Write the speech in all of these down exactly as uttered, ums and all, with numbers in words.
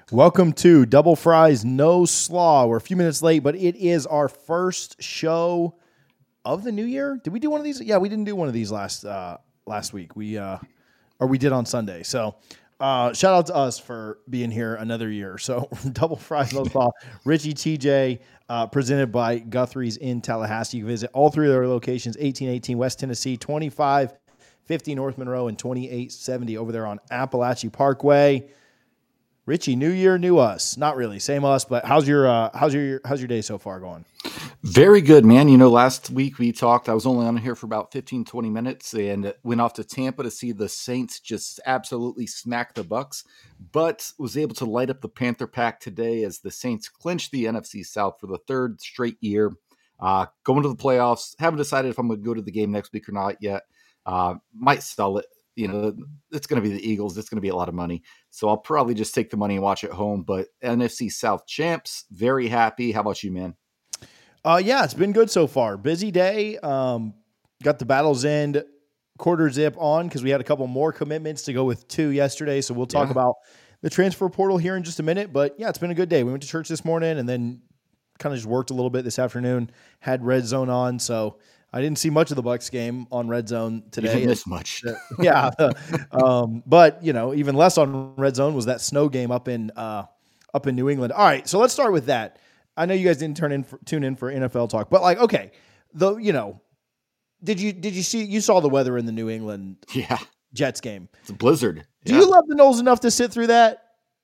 Welcome to Double Fries No Slaw. We're a few minutes late, but it is our first show of the new year. Did we do one of these? Yeah, we didn't do one of these last uh, last week. We uh, or we did on Sunday. So uh, shout out to us for being here another year. So Double Fries No Slaw, Richie T J, uh, presented by Guthrie's in Tallahassee. You can visit all three of their locations: eighteen eighteen West Tennessee, twenty-five fifty North Monroe, and twenty-eight seventy over there on Appalachian Parkway. Richie, new year, new us. Not really, same us. But how's your uh, how's your how's your day so far going? Very good, man. You know, last week we talked. I was only on here for about fifteen, twenty minutes, and went off to Tampa to see the Saints just absolutely smack the Bucks. But was able to light up the Panther pack today as the Saints clinched the N F C South for the third straight year. Uh, going to the playoffs. Haven't decided if I'm going to go to the game next week or not yet. Uh, might sell it. You know, it's going to be the Eagles. It's going to be a lot of money. So I'll probably just take the money and watch at home. But N F C South champs, very happy. How about you, man? Uh, yeah, it's been good so far. Busy day. Um, got the Battle's End quarter zip on because we had a couple more commitments to go with two yesterday. So we'll talk Yeah. about the transfer portal here in just a minute. But yeah, it's been a good day. We went to church this morning and then kind of just worked a little bit this afternoon. Had Red Zone on, so I didn't see much of the Bucs game on Red Zone today. You didn't miss much. yeah. Um, but, you know, even less on Red Zone was that snow game up in uh, up in New England. All right, so let's start with that. I know you guys didn't turn in for, tune in for N F L talk, but like, okay, the you know, did you did you see you saw the weather in the New England Yeah. Jets game? It's a blizzard. Do Yeah. you love the Knowles enough to sit through that?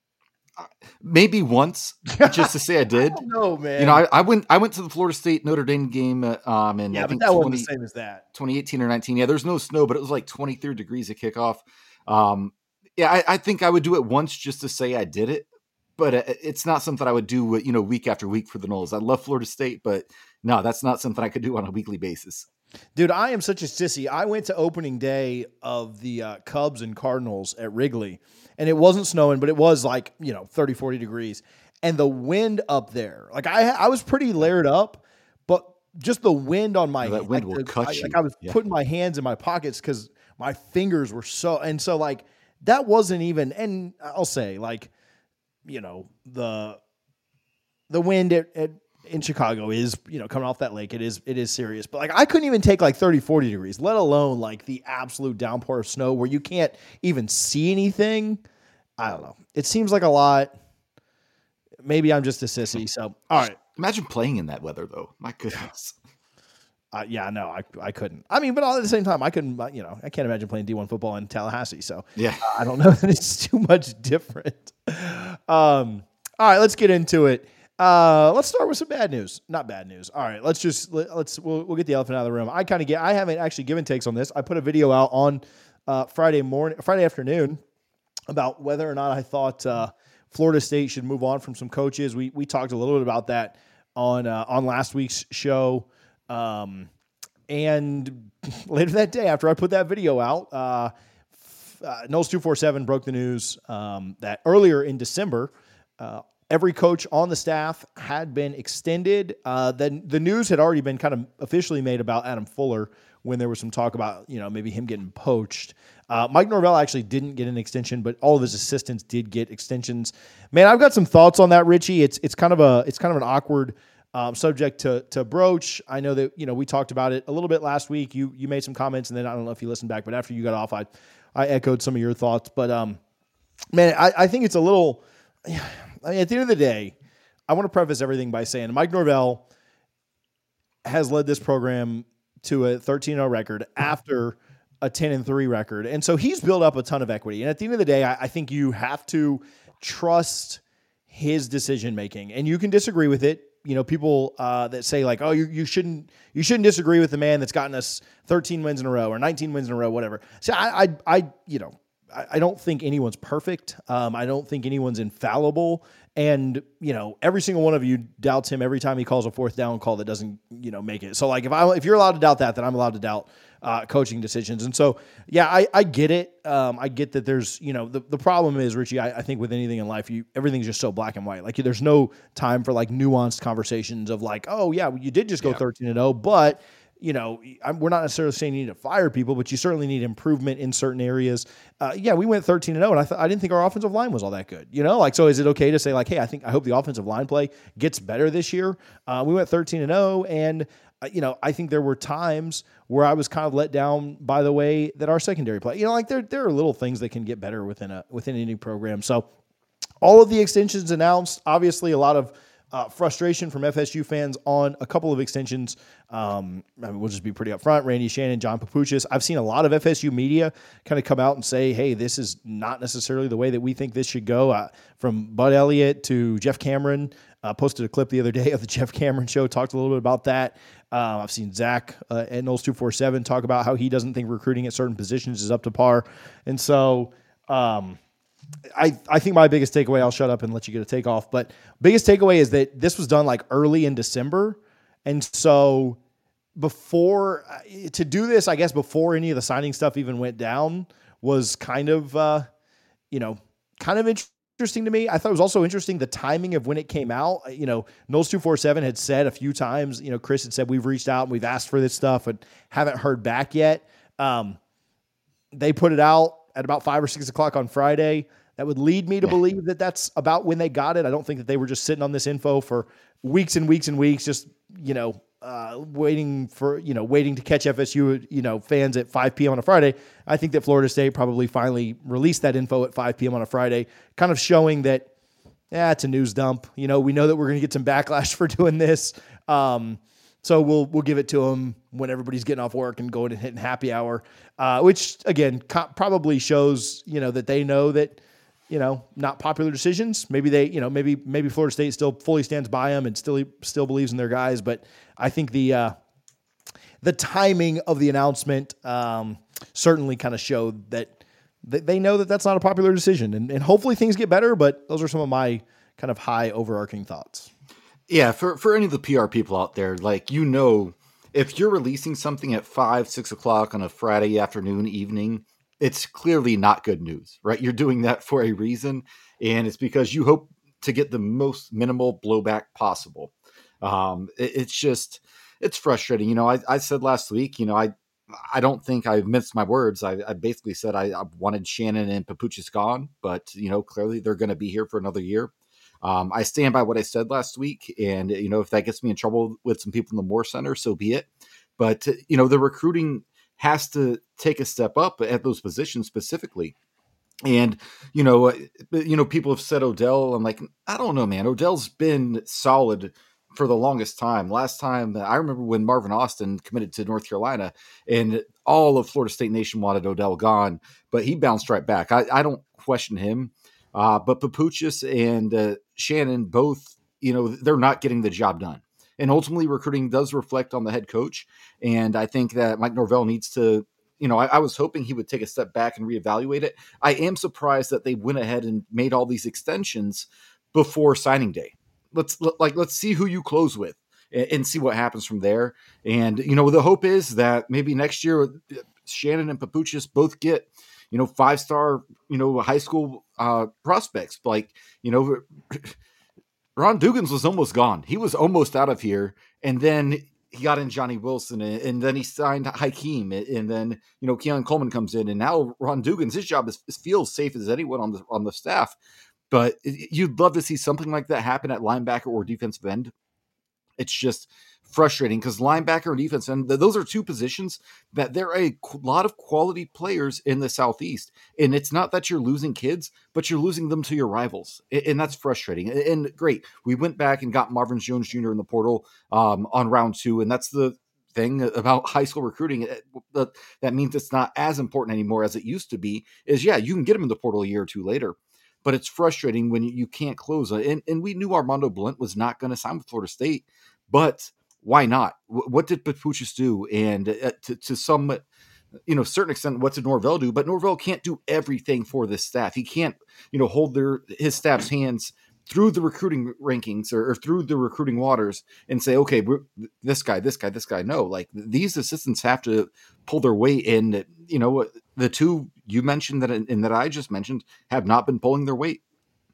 Maybe once, just to say I did. No, man. You know, I, I went I went to the Florida State Notre Dame game uh, um in yeah, I but think that wasn't twenty, the same as that. twenty eighteen or nineteen. Yeah, there's no snow, but it was like twenty-three degrees at kickoff. Um, yeah, I, I think I would do it once just to say I did it, but uh, it's not something I would do, you know, week after week for the Knowles. I love Florida State, but no, that's not something I could do on a weekly basis. Dude, I am such a sissy. I went to opening day of the uh, Cubs and Cardinals at Wrigley, and it wasn't snowing, but it was like, you know, thirty, forty degrees. And the wind up there, like I I was pretty layered up, but just the wind on my Yeah, that hand, wind like will the- cut I, you. Like I was Yeah. putting my hands in my pockets because my fingers were so, and so like that wasn't even, and I'll say like, you know, the the wind at, at in Chicago is, you know, coming off that lake. It is, it is serious, but like, I couldn't even take like thirty, forty degrees, let alone like the absolute downpour of snow where you can't even see anything. I don't know. It seems like a lot. Maybe I'm just a sissy. So, all right. Imagine playing in that weather, though. My goodness. Uh, yeah, no, I, I couldn't. I mean, but all at the same time, I couldn't, uh, you know, I can't imagine playing D one football in Tallahassee. So Yeah. I don't know that it's too much different. Um, all right, let's get into it. Uh, let's start with some bad news. Not bad news. All right, let's just let, let's we'll, we'll get the elephant out of the room. I kind of get. I haven't actually given takes on this. I put a video out on uh, Friday morning, Friday afternoon, about whether or not I thought uh, Florida State should move on from some coaches. We we talked a little bit about that on uh, on last week's show. Um, and later that day, after I put that video out, uh, uh, Knowles two forty-seven broke the news um, that earlier in December, uh, every coach on the staff had been extended. Uh, then the news had already been kind of officially made about Adam Fuller when there was some talk about, you know, maybe him getting poached. Uh, Mike Norvell actually didn't get an extension, but all of his assistants did get extensions. Man, I've got some thoughts on that, Richie. It's it's kind of a it's kind of an awkward um, subject to to broach. I know that, you know, we talked about it a little bit last week. You you made some comments, and then I don't know if you listened back, but after you got off, I I echoed some of your thoughts. But um, man, I, I think it's a little. I mean, at the end of the day, I want to preface everything by saying Mike Norvell has led this program to a thirteen oh record after a ten and three record. And so he's built up a ton of equity. And at the end of the day, I, I think you have to trust his decision-making, and you can disagree with it. You know, people uh, that say like, oh, you, you shouldn't, you shouldn't disagree with the man that's gotten us thirteen wins in a row or nineteen wins in a row, whatever. So I, I, I you know, I, I don't think anyone's perfect. Um, I don't think anyone's infallible. And, you know, every single one of you doubts him every time he calls a fourth down call that doesn't, you know, make it. So like, if I, if you're allowed to doubt that, then I'm allowed to doubt uh, coaching decisions. And so, yeah, I, I get it. Um, I get that there's, you know, the, the problem is, Richie, I, I think with anything in life, you, everything's just so black and white. Like there's no time for like nuanced conversations of like, oh yeah, you did just go Yeah. thirteen and oh, but you know, I'm, we're not necessarily saying you need to fire people, but you certainly need improvement in certain areas. Uh, yeah, we went thirteen and oh, and I th- I didn't think our offensive line was all that good. You know, like, so is it okay to say like, hey, I think I hope the offensive line play gets better this year? Uh, we went thirteen and oh, and uh, you know, I think there were times where I was kind of let down by the way that our secondary play. You know, like there there are little things that can get better within a within any program. So all of the extensions announced, obviously a lot of Uh, frustration from F S U fans on a couple of extensions. Um, I mean, we'll just be pretty upfront. Randy Shannon, John Papuchis. I've seen a lot of F S U media kind of come out and say, hey, this is not necessarily the way that we think this should go. Uh, from Bud Elliott to Jeff Cameron, uh, posted a clip the other day of the Jeff Cameron show, talked a little bit about that. Uh, I've seen Zach uh, at Knowles two forty-seven talk about how he doesn't think recruiting at certain positions is up to par. And so, um, I, I think my biggest takeaway, I'll shut up and let you get a takeoff, but biggest takeaway is that this was done like early in December. And so before to do this, I guess before any of the signing stuff even went down was kind of, uh, you know, kind of interesting to me. I thought it was also interesting the timing of when it came out. You know, Knowles two forty-seven had said a few times, you know, Chris had said, we've reached out and we've asked for this stuff and haven't heard back yet. Um, they put it out at about five or six o'clock on Friday. That would lead me to believe that that's about when they got it. I don't think that they were just sitting on this info for weeks and weeks and weeks, just, you know, uh, waiting for, you know, waiting to catch F S U, you know, fans at five p.m. on a Friday. I think that Florida State probably finally released that info at five p.m. on a Friday, kind of showing that, yeah, it's a news dump. You know, we know that we're going to get some backlash for doing this. Um, So we'll we'll give it to them when everybody's getting off work and going and hitting happy hour, uh, which again co- probably shows, you know, that they know that, you know, not popular decisions. Maybe they, you know, maybe maybe Florida State still fully stands by them and still still believes in their guys. But I think the uh, the timing of the announcement um, certainly kind of showed that th- they know that that's not a popular decision, and, and hopefully things get better. But those are some of my kind of high overarching thoughts. Yeah, for, for any of the P R people out there, like, you know, if you're releasing something at five, six o'clock on a Friday afternoon, evening, it's clearly not good news, right? You're doing that for a reason, and it's because you hope to get the most minimal blowback possible. Um, it, it's just, it's frustrating. You know, I, I said last week, you know, I I don't think I minced my words. I, I basically said I, I wanted Shannon and Papuchis gone, but, you know, clearly they're going to be here for another year. Um, I stand by what I said last week, and, you know, if that gets me in trouble with some people in the Moore Center, so be it. But, you know, the recruiting has to take a step up at those positions specifically. And, you know, you know, people have said Odell. I'm like, I don't know, man. Odell's been solid for the longest time. Last time, I remember when Marvin Austin committed to North Carolina, and all of Florida State Nation wanted Odell gone, but he bounced right back. I, I don't question him. Uh, but Papuchis and uh, Shannon both, you know, they're not getting the job done. And ultimately, recruiting does reflect on the head coach. And I think that Mike Norvell needs to, you know, I, I was hoping he would take a step back and reevaluate it. I am surprised that they went ahead and made all these extensions before signing day. Let's like let's see who you close with and, and see what happens from there. And, you know, the hope is that maybe next year Shannon and Papuchis both get, you know, five-star, you know, high school uh, prospects. Like, you know, Ron Dugans was almost gone. He was almost out of here. And then he got in Johnny Wilson, and, and then he signed Hakeem. And then, you know, Keon Coleman comes in, and now Ron Dugans, his job is, feels safe as anyone on the, on the staff. But you'd love to see something like that happen at linebacker or defensive end. It's just frustrating because linebacker and defense, and those are two positions that there are a lot of quality players in the Southeast. And it's not that you're losing kids, but you're losing them to your rivals. And that's frustrating. And great, we went back and got Marvin Jones Junior in the portal um, on round two. And that's the thing about high school recruiting that means it's not as important anymore as it used to be, is, yeah, you can get him in the portal a year or two later. But it's frustrating when you can't close. And, and we knew Armando Blunt was not going to sign with Florida State, but why not? What did Papuchis do? And uh, to, to some, you know, certain extent, what did Norvell do? But Norvell can't do everything for this staff. He can't, you know, hold their his staff's hands through the recruiting rankings or, or through the recruiting waters and say, okay, we're, this guy, this guy, this guy. No, like these assistants have to pull their weight in. You know, the two you mentioned that and that I just mentioned have not been pulling their weight.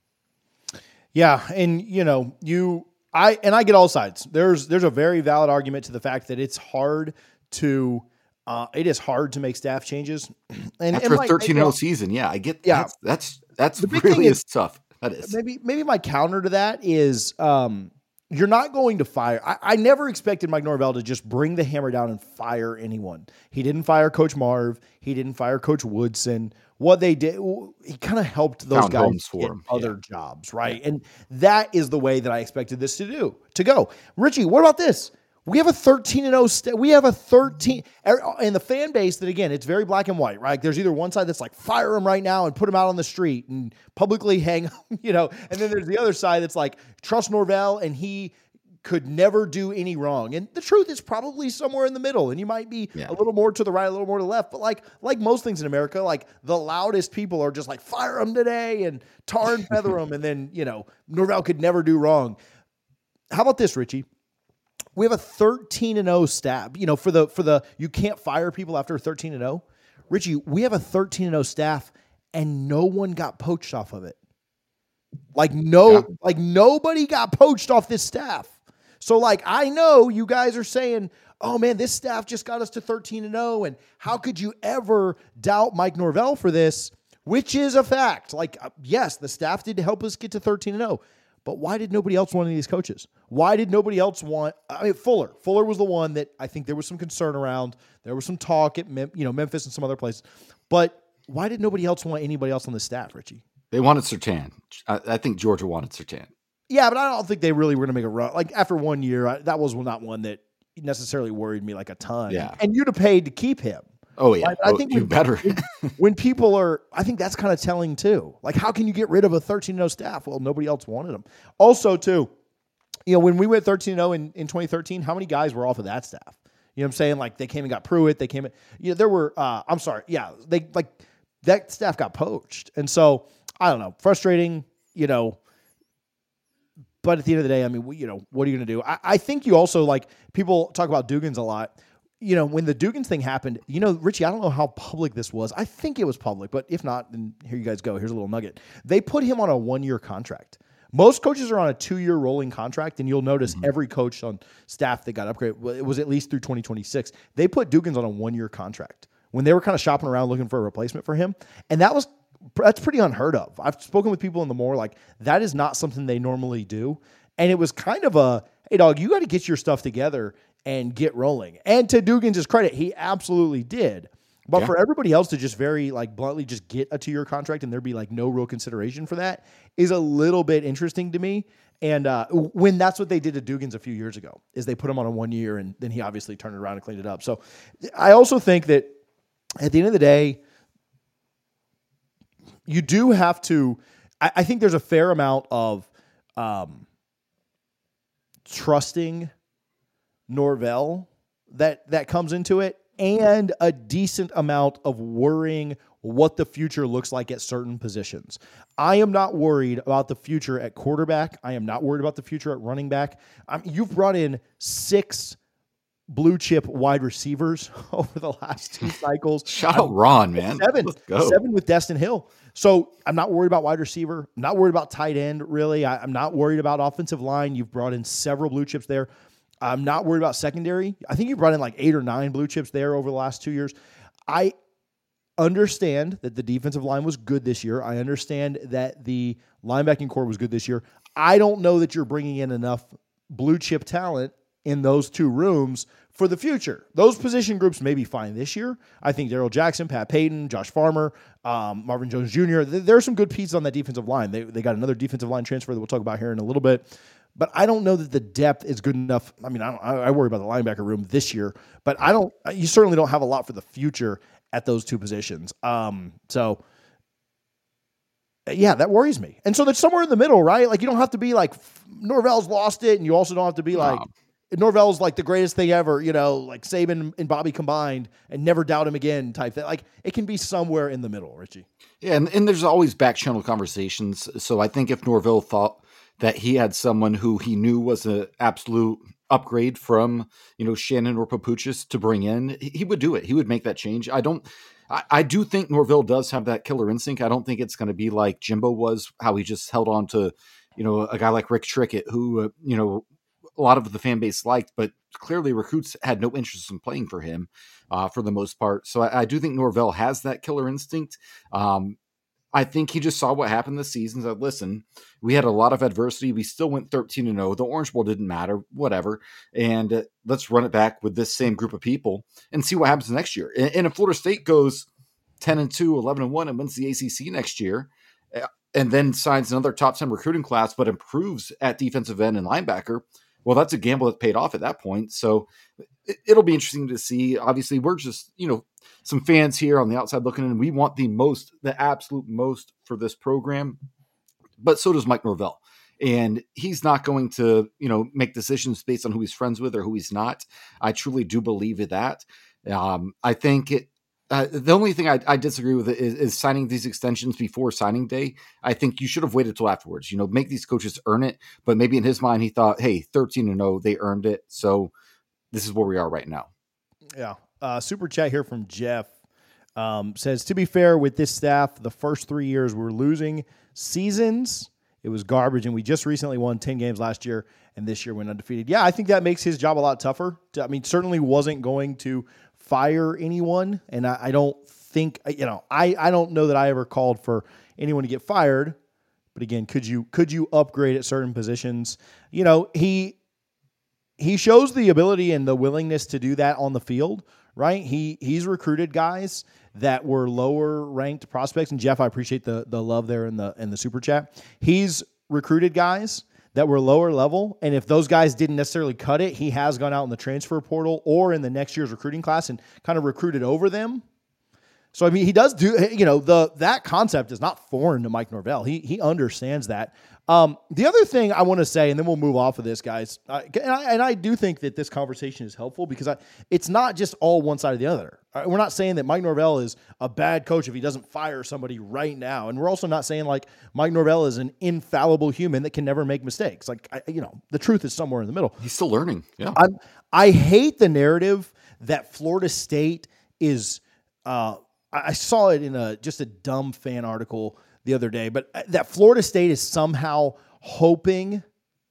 Yeah, and you know, you I and I get all sides. There's there's a very valid argument to the fact that it's hard to uh, it is hard to make staff changes. And after and a thirteen and oh my, season, yeah, I get yeah, that's that's that's the big really thing is, is tough. That is maybe maybe my counter to that is um, you're not going to fire. I, I never expected Mike Norvell to just bring the hammer down and fire anyone. He didn't fire Coach Marv. He didn't fire Coach Woodson. What they did, he kind of helped those Found guys homes for get him. other Yeah. jobs, right? And that is the way that I expected this to do to go. Richie, what about this? We have a thirteen and oh. St- we have a thirteen, and the fan base that, again, it's very black and white, right? There's either one side that's like, fire him right now and put him out on the street and publicly hang him, you know, and then there's the other side that's like, trust Norvell and he could never do any wrong. And the truth is probably somewhere in the middle, and you might be Yeah. a little more to the right, a little more to the left, but like like most things in America, like the loudest people are just like, fire him today and tar and feather him, and then, you know, Norvell could never do wrong. How about this, Richie? We have a thirteen and oh staff. You know, for the for the you can't fire people after thirteen and oh. Richie, we have a thirteen and oh staff, and no one got poached off of it. Like no, Yeah. like nobody got poached off this staff. So like I know you guys are saying, "Oh man, this staff just got us to thirteen and oh, and how could you ever doubt Mike Norvell for this?" Which is a fact. Like uh, yes, the staff did help us get to thirteen and oh. But why did nobody else want any of these coaches? Why did nobody else want? I mean, Fuller. Fuller was the one that I think there was some concern around. There was some talk at Mem- you know Memphis and some other places. But why did nobody else want anybody else on the staff, Richie? They wanted Surtain. I, I think Georgia wanted Surtain. Yeah, but I don't think they really were going to make a run. Like after one year, I, that was not one that necessarily worried me like a ton. Yeah. And you'd have paid to keep him. Oh yeah, Like, I oh, think you when, better. when people are, I think that's kind of telling too. Like, how can you get rid of a thirteen and oh staff? Well, nobody else wanted them. Also, too, you know, when we went thirteen and oh in, in twenty thirteen, how many guys were off of that staff? You know what I'm saying? Like, they came and got Pruitt. They came in, you know, there were, uh, I'm sorry. Yeah. They, like, that staff got poached. And so, I don't know, frustrating, you know, but at the end of the day, I mean, we, you know, what are you going to do? I, I think you also, like, people talk about Dugans a lot. You know, when the Dugans thing happened, you know, Richie, I don't know how public this was. I think it was public, but if not, then here you guys go. Here's a little nugget. They put him on a one-year contract. Most coaches are on a two-year rolling contract, and you'll notice mm-hmm. every coach on staff that got upgraded, it was at least through twenty twenty-six. They put Dugans on a one-year contract when they were kind of shopping around looking for a replacement for him, and that was that's pretty unheard of. I've spoken with people in the more like that is not something they normally do, and it was kind of a, hey, dog, you got to get your stuff together and get rolling. And to Dugans' credit, he absolutely did. But yeah. for everybody else to just very like bluntly just get a two-year contract and there be like no real consideration for that is a little bit interesting to me. And uh, when that's what they did to Dugans a few years ago, is they put him on a one year and then he obviously turned it around and cleaned it up. So I also think that at the end of the day, you do have to, I, I think there's a fair amount of um, trusting Norvell that that comes into it, and a decent amount of worrying what the future looks like at certain positions. I am not worried about the future at quarterback. I am not worried about the future at running back. Um, you've brought in six blue chip wide receivers over the last two cycles. Shout out Ron, man. Seven, Let's go. seven with Destin Hill. So I'm not worried about wide receiver. I'm not worried about tight end, really. I, I'm not worried about offensive line. You've brought in several blue chips there. I'm not worried about secondary. I think you brought in like eight or nine blue chips there over the last two years. I understand that the defensive line was good this year. I understand that the linebacking core was good this year. I don't know that you're bringing in enough blue chip talent in those two rooms for the future. Those position groups may be fine this year. I think Darrell Jackson, Pat Payton, Josh Farmer, um, Marvin Jones Junior There are some good pieces on that defensive line. They, they got another defensive line transfer that we'll talk about here in a little bit. But I don't know that the depth is good enough. I mean, I, don't, I worry about the linebacker room this year, but I don't. You certainly don't have a lot for the future at those two positions. Um, so, yeah, that worries me. And so that's somewhere in the middle, right? Like you don't have to be like Norvell's lost it, and you also don't have to be like no. Norvell's like the greatest thing ever. You know, like Saban and Bobby combined, and never doubt him again type thing. Like it can be somewhere in the middle, Richie. Yeah, and, and there's always back channel conversations. So I think if Norvell thought that he had someone who he knew was an absolute upgrade from, you know, Shannon or Papuchis to bring in, he would do it. He would make that change. I don't, I, I do think Norvell does have that killer instinct. I don't think it's going to be like Jimbo was, how he just held on to, you know, a guy like Rick Trickett, who, uh, you know, a lot of the fan base liked, but clearly recruits had no interest in playing for him uh, for the most part. So I, I do think Norvell has that killer instinct. Um, I think he just saw what happened this season. Said, listen, we had a lot of adversity. We still went thirteen and oh. The Orange Bowl didn't matter, whatever. And uh, let's run it back with this same group of people and see what happens next year. And, and if Florida State goes ten and two, eleven and one, and wins the A C C next year, uh, and then signs another top ten recruiting class, but improves at defensive end and linebacker, well, that's a gamble that paid off at that point. So it, it'll be interesting to see. Obviously, we're just, you know, some fans here on the outside looking in. We want the most, the absolute most for this program, but so does Mike Norvell. And he's not going to, you know, make decisions based on who he's friends with or who he's not. I truly do believe in that. Um, I think it, uh, the only thing I, I disagree with is, is signing these extensions before signing day. I think you should have waited till afterwards, you know, make these coaches earn it. But maybe in his mind, he thought, hey, thirteen and oh, they earned it. So this is where we are right now. Yeah. Uh, super chat here from Jeff um, says, to be fair with this staff, the first three years we're losing seasons. It was garbage, and we just recently won ten games last year, and this year went undefeated. Yeah, I think that makes his job a lot tougher. I mean, certainly wasn't going to fire anyone, and I, I don't think, you know, I, I don't know that I ever called for anyone to get fired. But again, could you could you upgrade at certain positions? You know, he he shows the ability and the willingness to do that on the field, right? He he's recruited guys that were lower ranked prospects. And Jeff, I appreciate the the love there in the in the super chat. He's recruited guys that were lower level, and if those guys didn't necessarily cut it, he has gone out in the transfer portal or in the next year's recruiting class and kind of recruited over them. So I mean, he does do, you know, the that concept is not foreign to Mike Norvell. He he understands that. Um, the other thing I want to say, and then we'll move off of this, guys, uh, and, I, and I do think that this conversation is helpful because I, it's not just all one side or the other. Uh, we're not saying that Mike Norvell is a bad coach if he doesn't fire somebody right now, and we're also not saying like Mike Norvell is an infallible human that can never make mistakes. Like I, you know, the truth is somewhere in the middle. He's still learning. Yeah, I'm, I hate the narrative that Florida State is. Uh, I saw it in a just a dumb fan article the other day, but that Florida State is somehow hoping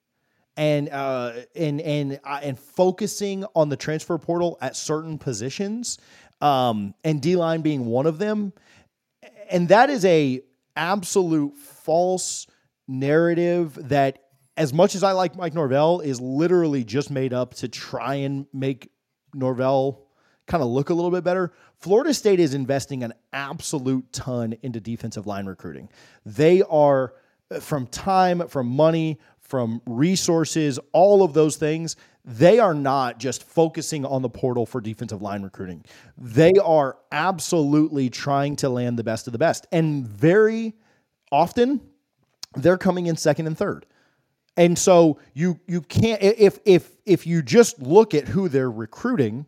and uh, and and uh, and focusing on the transfer portal at certain positions, um, and D-line being one of them, and that is a absolute false narrative that, as much as I like Mike Norvell, is literally just made up to try and make Norvell kind of look a little bit better. Florida State is investing an absolute ton into defensive line recruiting. They are, from time, from money, from resources, all of those things, they are not just focusing on the portal for defensive line recruiting. They are absolutely trying to land the best of the best. And very often, they're coming in second and third. And so you you can't, if if if you just look at who they're recruiting,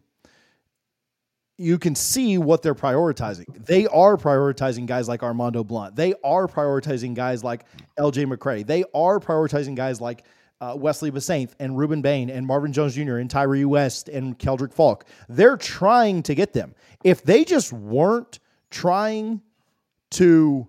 you can see what they're prioritizing. They are prioritizing guys like Armando Blunt. They are prioritizing guys like L J McCray. They are prioritizing guys like uh, Wesley Basaint and Ruben Bain and Marvin Jones Junior and Tyree West and Keldrick Falk. They're trying to get them. If they just weren't trying to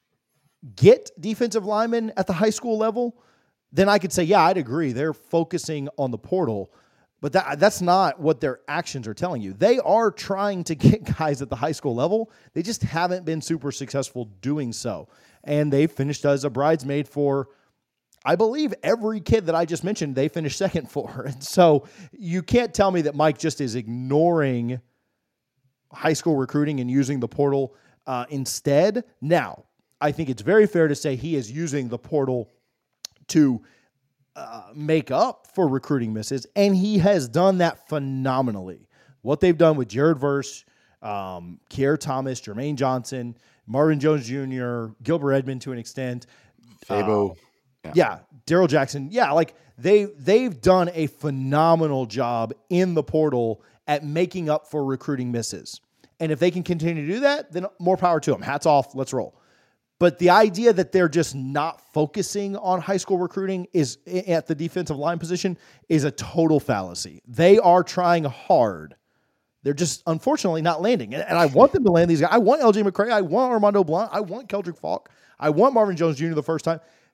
get defensive linemen at the high school level, then I could say, yeah, I'd agree. They're focusing on the portal. But that that's not what their actions are telling you. They are trying to get guys at the high school level. They just haven't been super successful doing so. And they finished as a bridesmaid for, I believe, every kid that I just mentioned, they finished second for. And so you can't tell me that Mike just is ignoring high school recruiting and using the portal uh, instead. Now, I think it's very fair to say he is using the portal to Uh, make up for recruiting misses, and he has done that phenomenally. What they've done with Jared Verse, um, Kier Thomas, Jermaine Johnson, Marvin Jones Junior, Gilbert Edmond to an extent, Fabo, uh, yeah, yeah Daryl Jackson, yeah, like they they've done a phenomenal job in the portal at making up for recruiting misses. And if they can continue to do that, then more power to them. Hats off, let's roll. But the idea that they're just not focusing on high school recruiting is at the defensive line position is a total fallacy. They are trying hard. They're just unfortunately not landing. And I want them to land these guys. I want L J McCray. I want Armando Blunt. I want Keldrick Falk. I want Marvin Jones Junior the first time.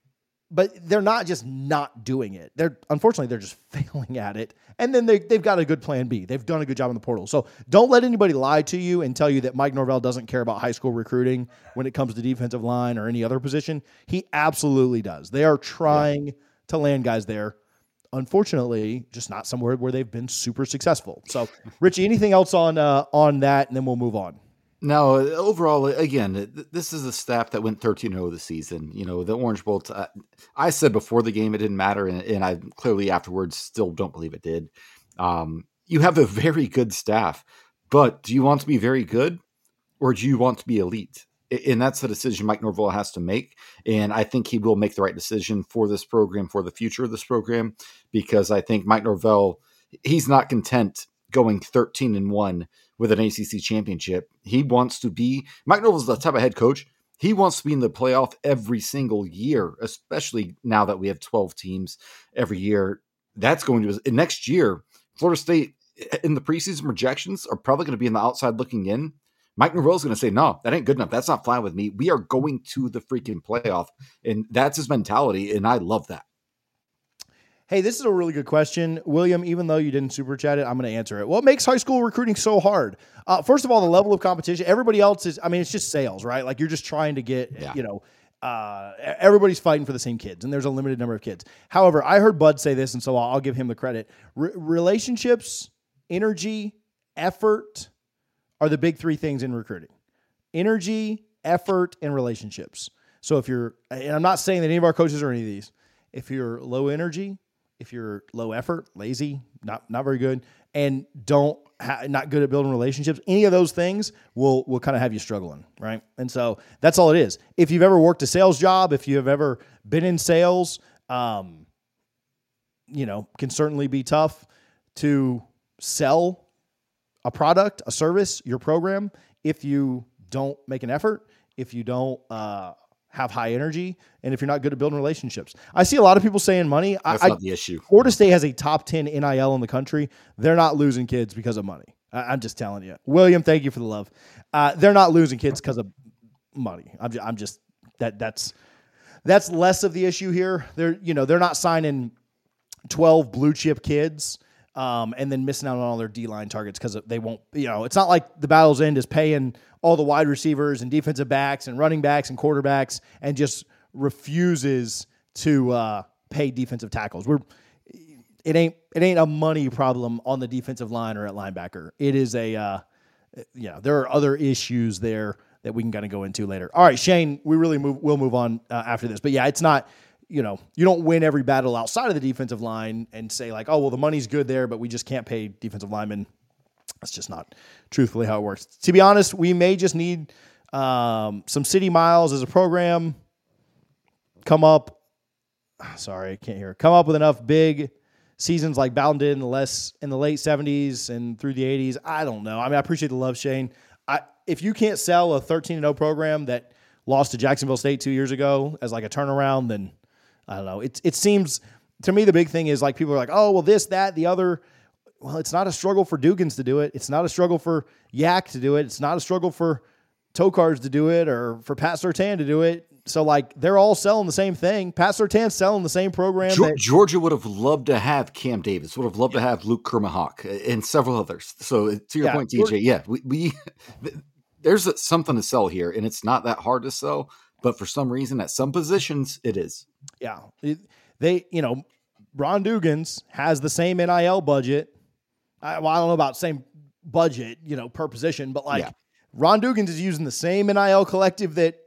but they're not just not doing it. They're unfortunately they're just failing at it. And then they they've got a good plan B. They've done a good job in the portal. So don't let anybody lie to you and tell you that Mike Norvell doesn't care about high school recruiting when it comes to defensive line or any other position. He absolutely does. They are trying yeah. to land guys there. Unfortunately, just not somewhere where they've been super successful. So, Richie, anything else on uh, on that, and then we'll move on. No, overall, again, this is a staff that went thirteen and oh this season. You know, the Orange Bowl, uh, I said before the game it didn't matter, and, and I clearly afterwards still don't believe it did. Um, you have a very good staff, but do you want to be very good or do you want to be elite? And that's the decision Mike Norvell has to make. And I think he will make the right decision for this program, for the future of this program, because I think Mike Norvell, he's not content going thirteen and one with an A C C championship. He wants to be, Mike Norvell's the type of head coach, he wants to be in the playoff every single year, especially now that we have twelve teams every year. That's going to, next year, Florida State in the preseason projections are probably going to be in the outside looking in. Mike Norvell's going to say, no, that ain't good enough. That's not flying with me. We are going to the freaking playoff. And that's his mentality. And I love that. Hey, this is a really good question. William, even though you didn't super chat it, I'm going to answer it. What makes high school recruiting so hard? Uh, first of all, the level of competition. Everybody else is, I mean, it's just sales, right? Like you're just trying to get, yeah. you know, uh, everybody's fighting for the same kids and there's a limited number of kids. However, I heard Bud say this, and so I'll, I'll give him the credit. Re- relationships, energy, effort are the big three things in recruiting: energy, effort, and relationships. So if you're, and I'm not saying that any of our coaches are any of these, if you're low energy, if you're low effort, lazy, not not very good, and don't ha- not good at building relationships, any of those things will will kind of have you struggling, right? And so that's all it is. If you've ever worked a sales job, if you have ever been in sales, um, you know, can certainly be tough to sell a product, a service, your program, if you don't make an effort, if you don't uh, have high energy, and if you're not good at building relationships. I see a lot of people saying money. That's I, not the issue. Florida State has a top ten N I L in the country. They're not losing kids because of money. I, I'm just telling you. William, thank you for the love. Uh, they're not losing kids because of money. I'm just, I'm just that that's that's less of the issue here. They're you know they're not signing twelve blue chip kids. Um, and then missing out on all their D-line targets because they won't, you know, it's not like the Battle's End is paying all the wide receivers and defensive backs and running backs and quarterbacks and just refuses to uh, pay defensive tackles. We're it ain't it ain't a money problem on the defensive line or at linebacker. It is a, uh, you know, there are other issues there that we can kind of go into later. All right, Shane, we really move, we'll move on uh, after this. But yeah, it's not, you know, you don't win every battle outside of the defensive line and say like, oh, well, the money's good there, but we just can't pay defensive linemen. That's just not truthfully how it works. To be honest, we may just need um, some city miles as a program. Come up, sorry, I can't hear. Come up with enough big seasons like Bowden did in the less in the late seventies and through the eighties. I don't know. I mean, I appreciate the love, Shane. I if you can't sell a thirteen and oh program that lost to Jacksonville State two years ago as like a turnaround, then I don't know. It it seems to me the big thing is like people are like, oh, well, this, that, the other. Well, it's not a struggle for Dugans to do it. It's not a struggle for Yak to do it. It's not a struggle for Tokars to do it or for Pat Surtain to do it. So, like, they're all selling the same thing. Pat Surtain's selling the same program. Georgia, that- Georgia would have loved to have Cam Davis, would have loved yeah. to have Luke Kermahawk and several others. So, to your yeah, point, D J, yeah, we, we there's something to sell here, and it's not that hard to sell. But for some reason, at some positions, it is. Yeah. They, you know, Ron Dugans has the same N I L budget. I, well, I don't know about same budget, you know, per position, but like yeah. Ron Dugans is using the same N I L collective that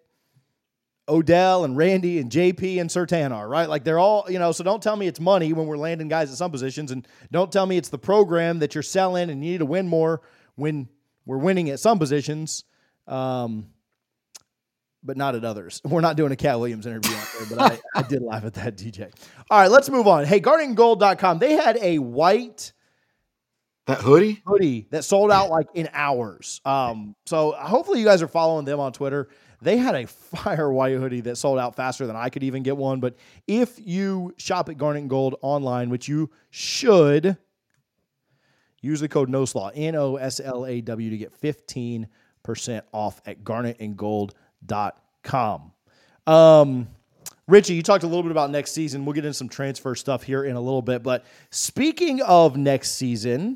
Odell and Randy and J P and Surtain are, right? Like they're all, you know, so don't tell me it's money when we're landing guys at some positions, and don't tell me it's the program that you're selling and you need to win more when we're winning at some positions. Um, but not at others. We're not doing a Cat Williams interview out there, but I, I did laugh at that, D J. All right, let's move on. Hey, garnet and gold dot com, they had a white that hoodie hoodie that sold out like in hours. Um, so hopefully you guys are following them on Twitter. They had a fire white hoodie that sold out faster than I could even get one. But if you shop at Garnet and Gold online, which you should, use the code NOSLAW, N O S L A W, to get fifteen percent off at garnet and gold dot com. Um, Richie, you talked a little bit about next season. We'll get into some transfer stuff here in a little bit. But speaking of next season,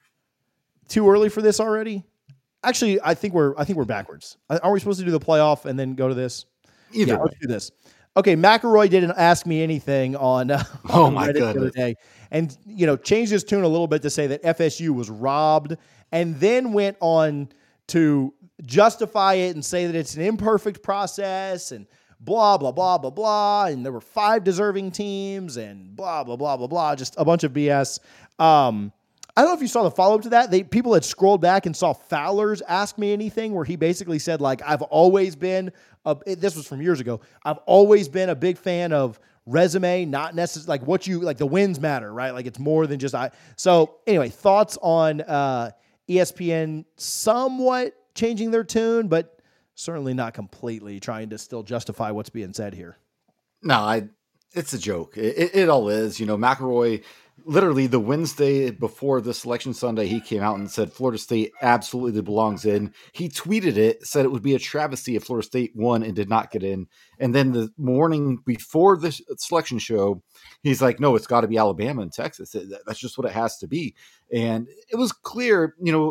too early for this already? Actually, I think we're I think we're backwards. Are we supposed to do the playoff and then go to this? Either yeah, way. Let's do this. Okay, McElroy didn't ask me anything on, uh, oh on my Reddit the other day, and you know changed his tune a little bit to say that F S U was robbed, and then went on to justify it and say that it's an imperfect process and blah blah blah blah blah, and there were five deserving teams and blah blah blah blah blah, just a bunch of B S. Um, I don't know if you saw the follow-up to that. They people had scrolled back and saw Fowler's Ask Me Anything, where he basically said, like, I've always been, a, this was from years ago, I've always been a big fan of resume, not necessarily, like, what you, like, the wins matter, right? Like, it's more than just I. So, anyway, thoughts on uh, E S P N somewhat changing their tune, but certainly not completely trying to still justify what's being said here. No, I. It's a joke. It, it, it all is. You know, McElroy, literally the Wednesday before the selection Sunday, he came out and said Florida State absolutely belongs in. He tweeted it, said it would be a travesty if Florida State won and did not get in. And then the morning before the selection show, he's like, no, it's got to be Alabama and Texas. That's just what it has to be. And it was clear, you know,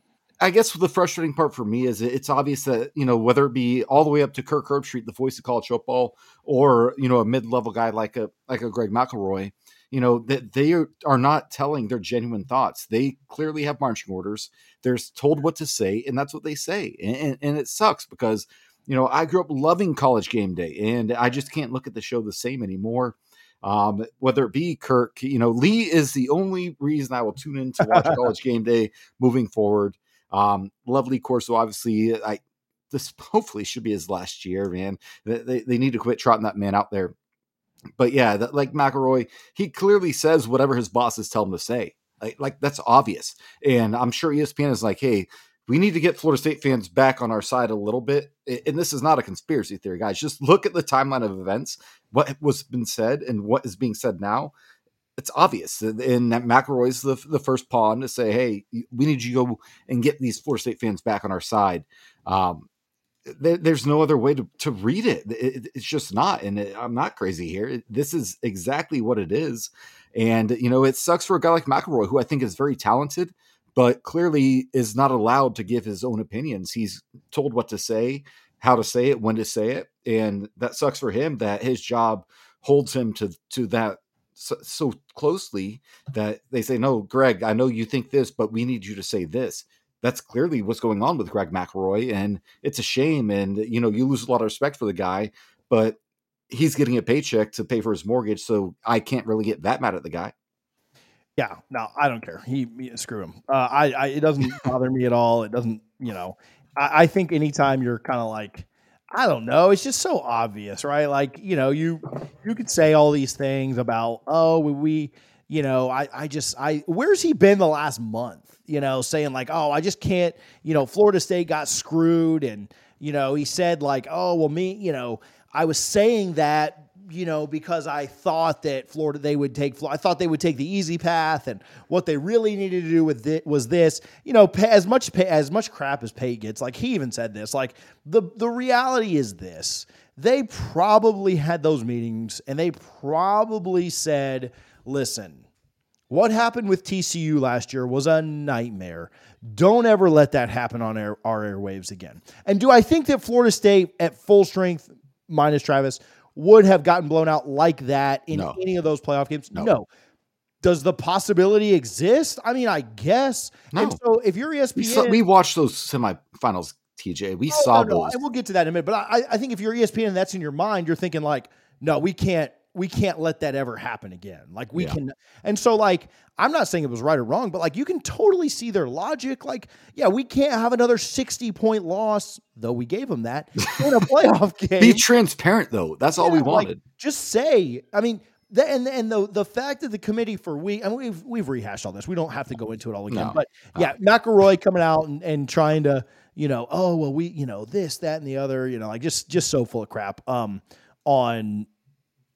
I guess the frustrating part for me is it's obvious that, you know, whether it be all the way up to Kirk Herbstreit, the voice of college football, or, you know, a mid-level guy like a like a Greg McElroy, you know, that they are, are not telling their genuine thoughts. They clearly have marching orders. They're told what to say, and that's what they say. And, and, and it sucks because, you know, I grew up loving College Game Day, and I just can't look at the show the same anymore. Um, whether it be Kirk, you know, Lee is the only reason I will tune in to watch College Game Day moving forward. Um, lovely Corso, obviously, I this hopefully should be his last year, man. They, they need to quit trotting that man out there. But yeah, that, like McElroy, he clearly says whatever his bosses tell him to say. Like, like that's obvious. And I'm sure E S P N is like, hey, we need to get Florida State fans back on our side a little bit. And this is not a conspiracy theory, guys. Just look at the timeline of events, what was been said and what is being said now. It's obvious. And that McElroy's the, the first pawn to say, hey, we need you to go and get these Florida State fans back on our side. Um, there, there's no other way to, to read it. it. It's just not. And it, I'm not crazy here. It, this is exactly what it is. And, you know, it sucks for a guy like McElroy, who I think is very talented, but clearly is not allowed to give his own opinions. He's told what to say, how to say it, when to say it. And that sucks for him that his job holds him to, to that So, so closely that they say, no, Greg, I know you think this, but we need you to say this. That's clearly what's going on with Greg McElroy. And it's a shame. And, you know, you lose a lot of respect for the guy, but he's getting a paycheck to pay for his mortgage. So I can't really get that mad at the guy. Yeah, no, I don't care. He, he screw him. Uh, I, I, it doesn't bother me at all. It doesn't, you know, I, I think anytime you're kind of like, I don't know. It's just so obvious, right? Like, you know, you you could say all these things about, oh, we, we you know, I, I just, I, where's he been the last month? You know, saying like, oh, I just can't, you know, Florida State got screwed. And, you know, he said like, oh, well, me, you know, I was saying that, you know, because I thought that Florida, they would take, I thought they would take the easy path, and what they really needed to do with it was this, you know, pay, as much pay, as much crap as Pate gets. Like he even said this, like the, the reality is this, they probably had those meetings and they probably said, listen, what happened with T C U last year was a nightmare. Don't ever let that happen on air, our airwaves again. And do I think that Florida State at full strength minus Travis would have gotten blown out like that in No. any of those playoff games? No. no. Does the possibility exist? I mean, I guess. No. And so if you're E S P N... We, saw, we watched those semifinals, T J. We oh, saw no, no, those. And we'll get to that in a minute. But I, I think if you're E S P N and that's in your mind, you're thinking like, no, we can't, we can't let that ever happen again. Like we Yeah. can. And so like, I'm not saying it was right or wrong, but like you can totally see their logic. Like, yeah, we can't have another sixty point loss, though we gave them that in a playoff game. Be transparent though. That's all Yeah, we like, wanted. just say, I mean, the, and and the the fact that the committee for we and we've we've rehashed all this. We don't have to go into it all again. No. But yeah, McElroy coming out and, and trying to, you know, oh well, we, you know, this, that, and the other, you know, like just just so full of crap. Um, on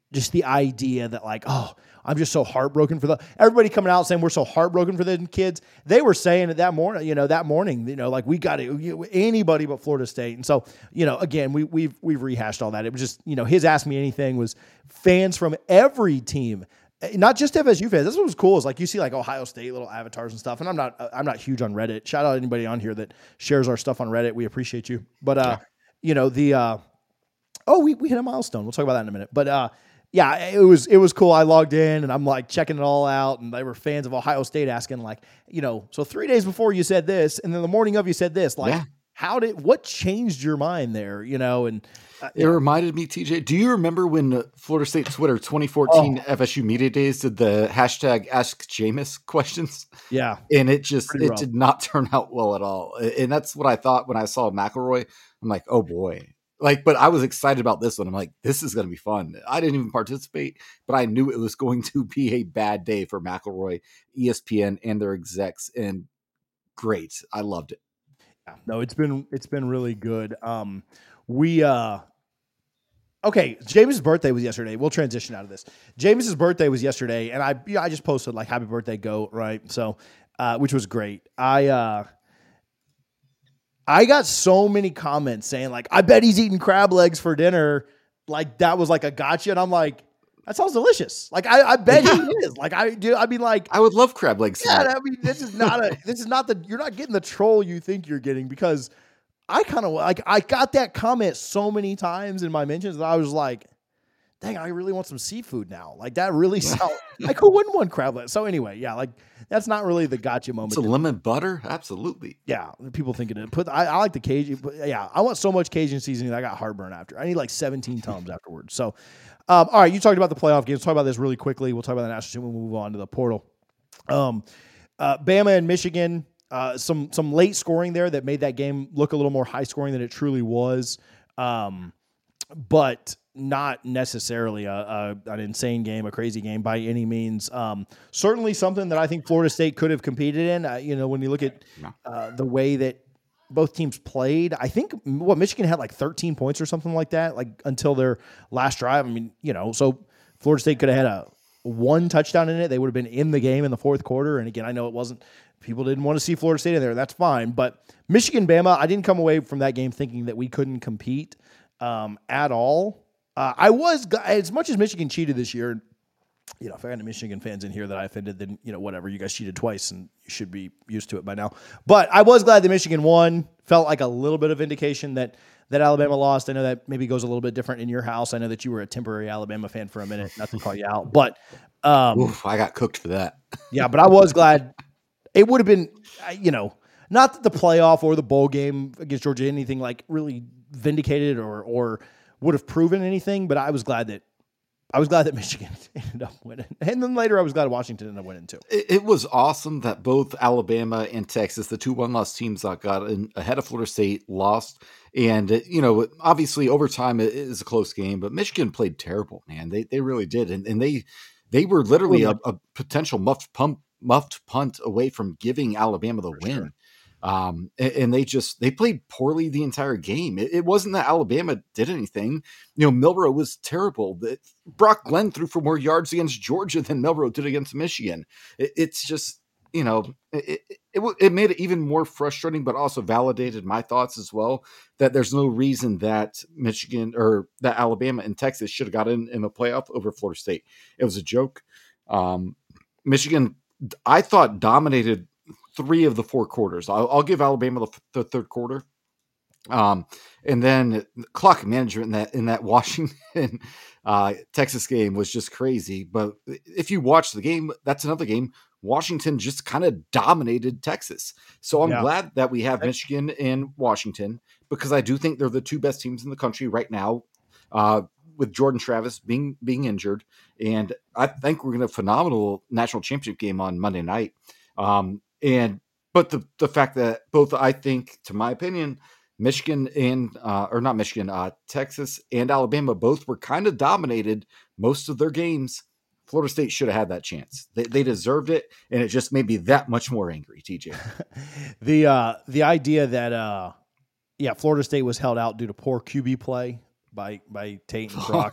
just the idea that like, oh, I'm just so heartbroken for the everybody coming out saying we're so heartbroken for the kids. They were saying it that morning, you know, that morning, you know, like we got to anybody but Florida State. And so, you know, again, we we've we've rehashed all that. It was just, you know, his Ask Me Anything was fans from every team, not just F S U fans. That's what was cool is like you see like Ohio State little avatars and stuff. And I'm not I'm not huge on Reddit. Shout out anybody on here that shares our stuff on Reddit. We appreciate you. But uh, yeah. you know, the uh, oh, we we hit a milestone. We'll talk about that in a minute. But uh yeah, it was it was cool. I logged in and I'm like checking it all out, and they were fans of Ohio State asking like, you know, so three days before you said this, and then the morning of you said this. Like, yeah. how did what changed your mind there? You know, and uh, it reminded me, T J. Do you remember when Florida State Twitter twenty fourteen oh. F S U Media Days did the hashtag Ask Jameis questions? Yeah, and it just Pretty it rough. did not turn out well at all. And that's what I thought when I saw McElroy. I'm like, oh boy. Like, but I was excited about this one. I'm like, this is going to be fun. I didn't even participate, but I knew it was going to be a bad day for McElroy, E S P N, and their execs. And great, I loved it. Yeah, no, it's been it's been really good. Um, we uh, okay. Jameis' birthday was yesterday. We'll transition out of this. Jameis' birthday was yesterday, and I you know, I just posted like happy birthday, GOAT, right? So, uh, which was great. I uh. I got so many comments saying like, I bet he's eating crab legs for dinner. Like that was like a gotcha. And I'm like, that sounds delicious. Like I, I bet yeah. he is. Like I do. I mean, like I would love crab legs. Yeah. I mean, this is not a, this is not the, you're not getting the troll you think you're getting, because I kind of like, I got that comment so many times in my mentions that I was like, dang, I really want some seafood now. Like that really sounds like who wouldn't want crab legs? So anyway, yeah, like that's not really the gotcha moment. It's a lemon butter. Absolutely. Yeah. People thinking it put, I, I like the Cajun, but yeah, I want so much Cajun seasoning that I got heartburn after. I need like seventeen Tums afterwards. So, um, all right. You talked about the playoff games. Let's talk about this really quickly. We'll talk about the national team when we move on to the portal. Um, uh, Bama and Michigan, uh, some, some late scoring there that made that game look a little more high scoring than it truly was. Um, but not necessarily a, a an insane game, a crazy game by any means. Um, certainly something that I think Florida State could have competed in. Uh, you know, when you look at uh, the way that both teams played, I think what Michigan had like thirteen points or something like that, like until their last drive. I mean, you know, so Florida State could have had a one touchdown in it. They would have been in the game in the fourth quarter. And again, I know it wasn't, people didn't want to see Florida State in there. That's fine. But Michigan, Bama, I didn't come away from that game thinking that we couldn't compete um, at all. Uh, I was, as much as Michigan cheated this year, you know, if I had any Michigan fans in here that I offended, then, you know, whatever, you guys cheated twice and you should be used to it by now. But I was glad that Michigan won. Felt like a little bit of indication that that Alabama lost. I know that maybe goes a little bit different in your house. I know that you were a temporary Alabama fan for a minute, not to call you out, but um, Oof, I got cooked for that. Yeah, but I was glad. It would have been, you know, not that the playoff or the bowl game against Georgia, anything like really vindicated or or would have proven anything, but I was glad that I was glad that Michigan ended up winning. And then later I was glad Washington ended up winning too. It, it was awesome that both Alabama and Texas, the two one-loss teams that got in ahead of Florida State, lost. And, you know, obviously overtime it is a close game, but Michigan played terrible, man. They they really did. And, and they they were literally a, a potential muffed pump, muffed punt away from giving Alabama the For win. Sure. Um, and, and they just, they played poorly the entire game. It, it wasn't that Alabama did anything. You know, Milroe was terrible. That Brock Glenn threw for more yards against Georgia than Milroe did against Michigan. It, it's just, you know, it, it, it, it made it even more frustrating, but also validated my thoughts as well, that there's no reason that Michigan or that Alabama and Texas should have got in, in the playoff over Florida State. It was a joke. Um, Michigan, I thought, dominated three of the four quarters. I'll, I'll give Alabama the, the third quarter. Um, and then clock management in that, in that Washington, uh, Texas game was just crazy. But if you watch the game, that's another game. Washington just kind of dominated Texas. So I'm yeah. glad that we have Michigan and Washington, because I do think they're the two best teams in the country right now, uh, with Jordan Travis being, being injured. And I think we're going to have a phenomenal national championship game on Monday night. Um, And, but the, the fact that both, I think, to my opinion, Michigan and, uh, or not Michigan, uh, Texas and Alabama both were kind of dominated most of their games. Florida State should have had that chance. They, they deserved it. And it just made me that much more angry, T J. the, uh, the idea that, uh, yeah, Florida State was held out due to poor Q B play by, by Tate and Brock.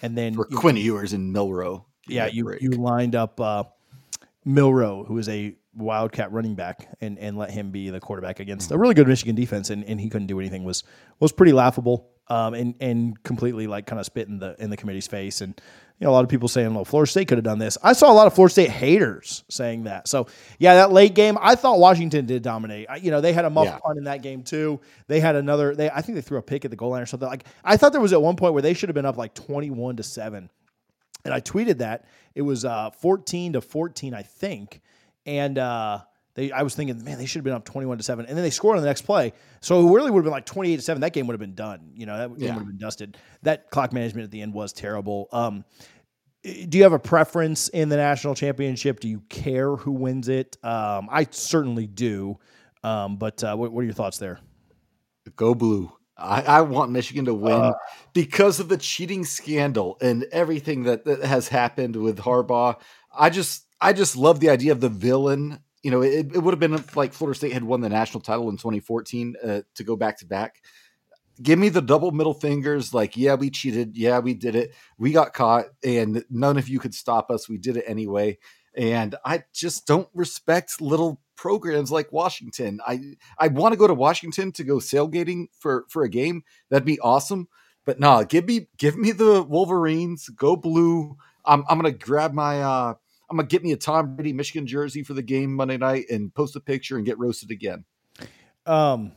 and then for you, Quinn Ewers and Milroe. Yeah, you you lined up uh, Milroe, who is a Wildcat running back, and, and let him be the quarterback against a really good Michigan defense, and, and he couldn't do anything. was was pretty laughable, um, and and completely like kind of spit in the in the committee's face. And you know, a lot of people saying, "Well, Florida State could have done this." I saw a lot of Florida State haters saying that. So yeah, that late game, I thought Washington did dominate. I, you know, they had a muff yeah. punt in that game too. They had another. They I think they threw a pick at the goal line or something. Like I thought there was at one point where they should have been up like twenty-one to seven. And I tweeted that it was uh, fourteen to fourteen, I think. And uh, they, I was thinking, man, they should have been up twenty-one to seven. And then they scored on the next play. So it really would have been like twenty-eight to seven. That game would have been done. You know, that game yeah. would have been dusted. That clock management at the end was terrible. Um, do you have a preference in the national championship? Do you care who wins it? Um, I certainly do. Um, but uh, what, what are your thoughts there? Go Blue. I, I want Michigan to win uh, because of the cheating scandal and everything that, that has happened with Harbaugh. I just, I just love the idea of the villain. You know, it, it would have been if, like Florida State had won the national title in twenty fourteen uh, to go back to back. Give me the double middle fingers. Like, yeah, we cheated. Yeah, we did it. We got caught and none of you could stop us. We did it anyway. And I just don't respect little programs like Washington. I, I want to go to Washington to go sailgating for, for a game. That'd be awesome. But no, nah, give me, give me the Wolverines. Go Blue. I'm, I'm going to grab my, uh, I'm going to get me a Tom Brady Michigan jersey for the game Monday night and post a picture and get roasted again. Um,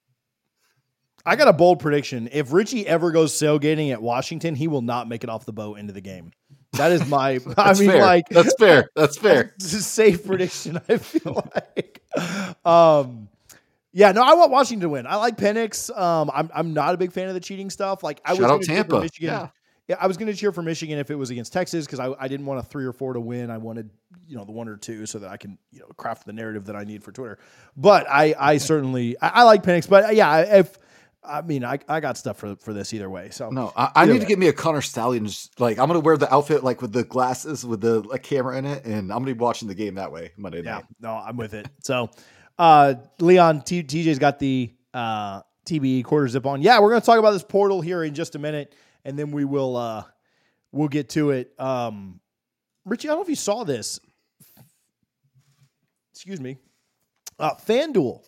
I got a bold prediction. If Richie ever goes sailgating at Washington, he will not make it off the boat into the game. That is my, I mean, fair. like, that's fair. That's fair. It's a safe prediction. I feel like, um, yeah, no, I want Washington to win. I like Penix. Um, I'm, I'm not a big fan of the cheating stuff. Like I Shout was out Tampa. Michigan. Yeah. yeah, I was going to cheer for Michigan if it was against Texas. Cause I, I didn't want a three or four to win. I wanted, you know, the one or two so that I can, you know, craft the narrative that I need for Twitter. But I, I certainly, I, I like Penix, but yeah, if, I mean, I, I got stuff for for this either way. So no, I, I need way. to get me a Connor Stallions. Like I'm gonna wear the outfit like with the glasses with the like, camera in it, and I'm gonna be watching the game that way Monday yeah, night. No, I'm with it. So, uh, Leon T, TJ's got the uh, T B E quarter zip on. Yeah, we're gonna talk about this portal here in just a minute, and then we will uh, we'll get to it. Um, Richie, I don't know if you saw this. Excuse me, uh, FanDuel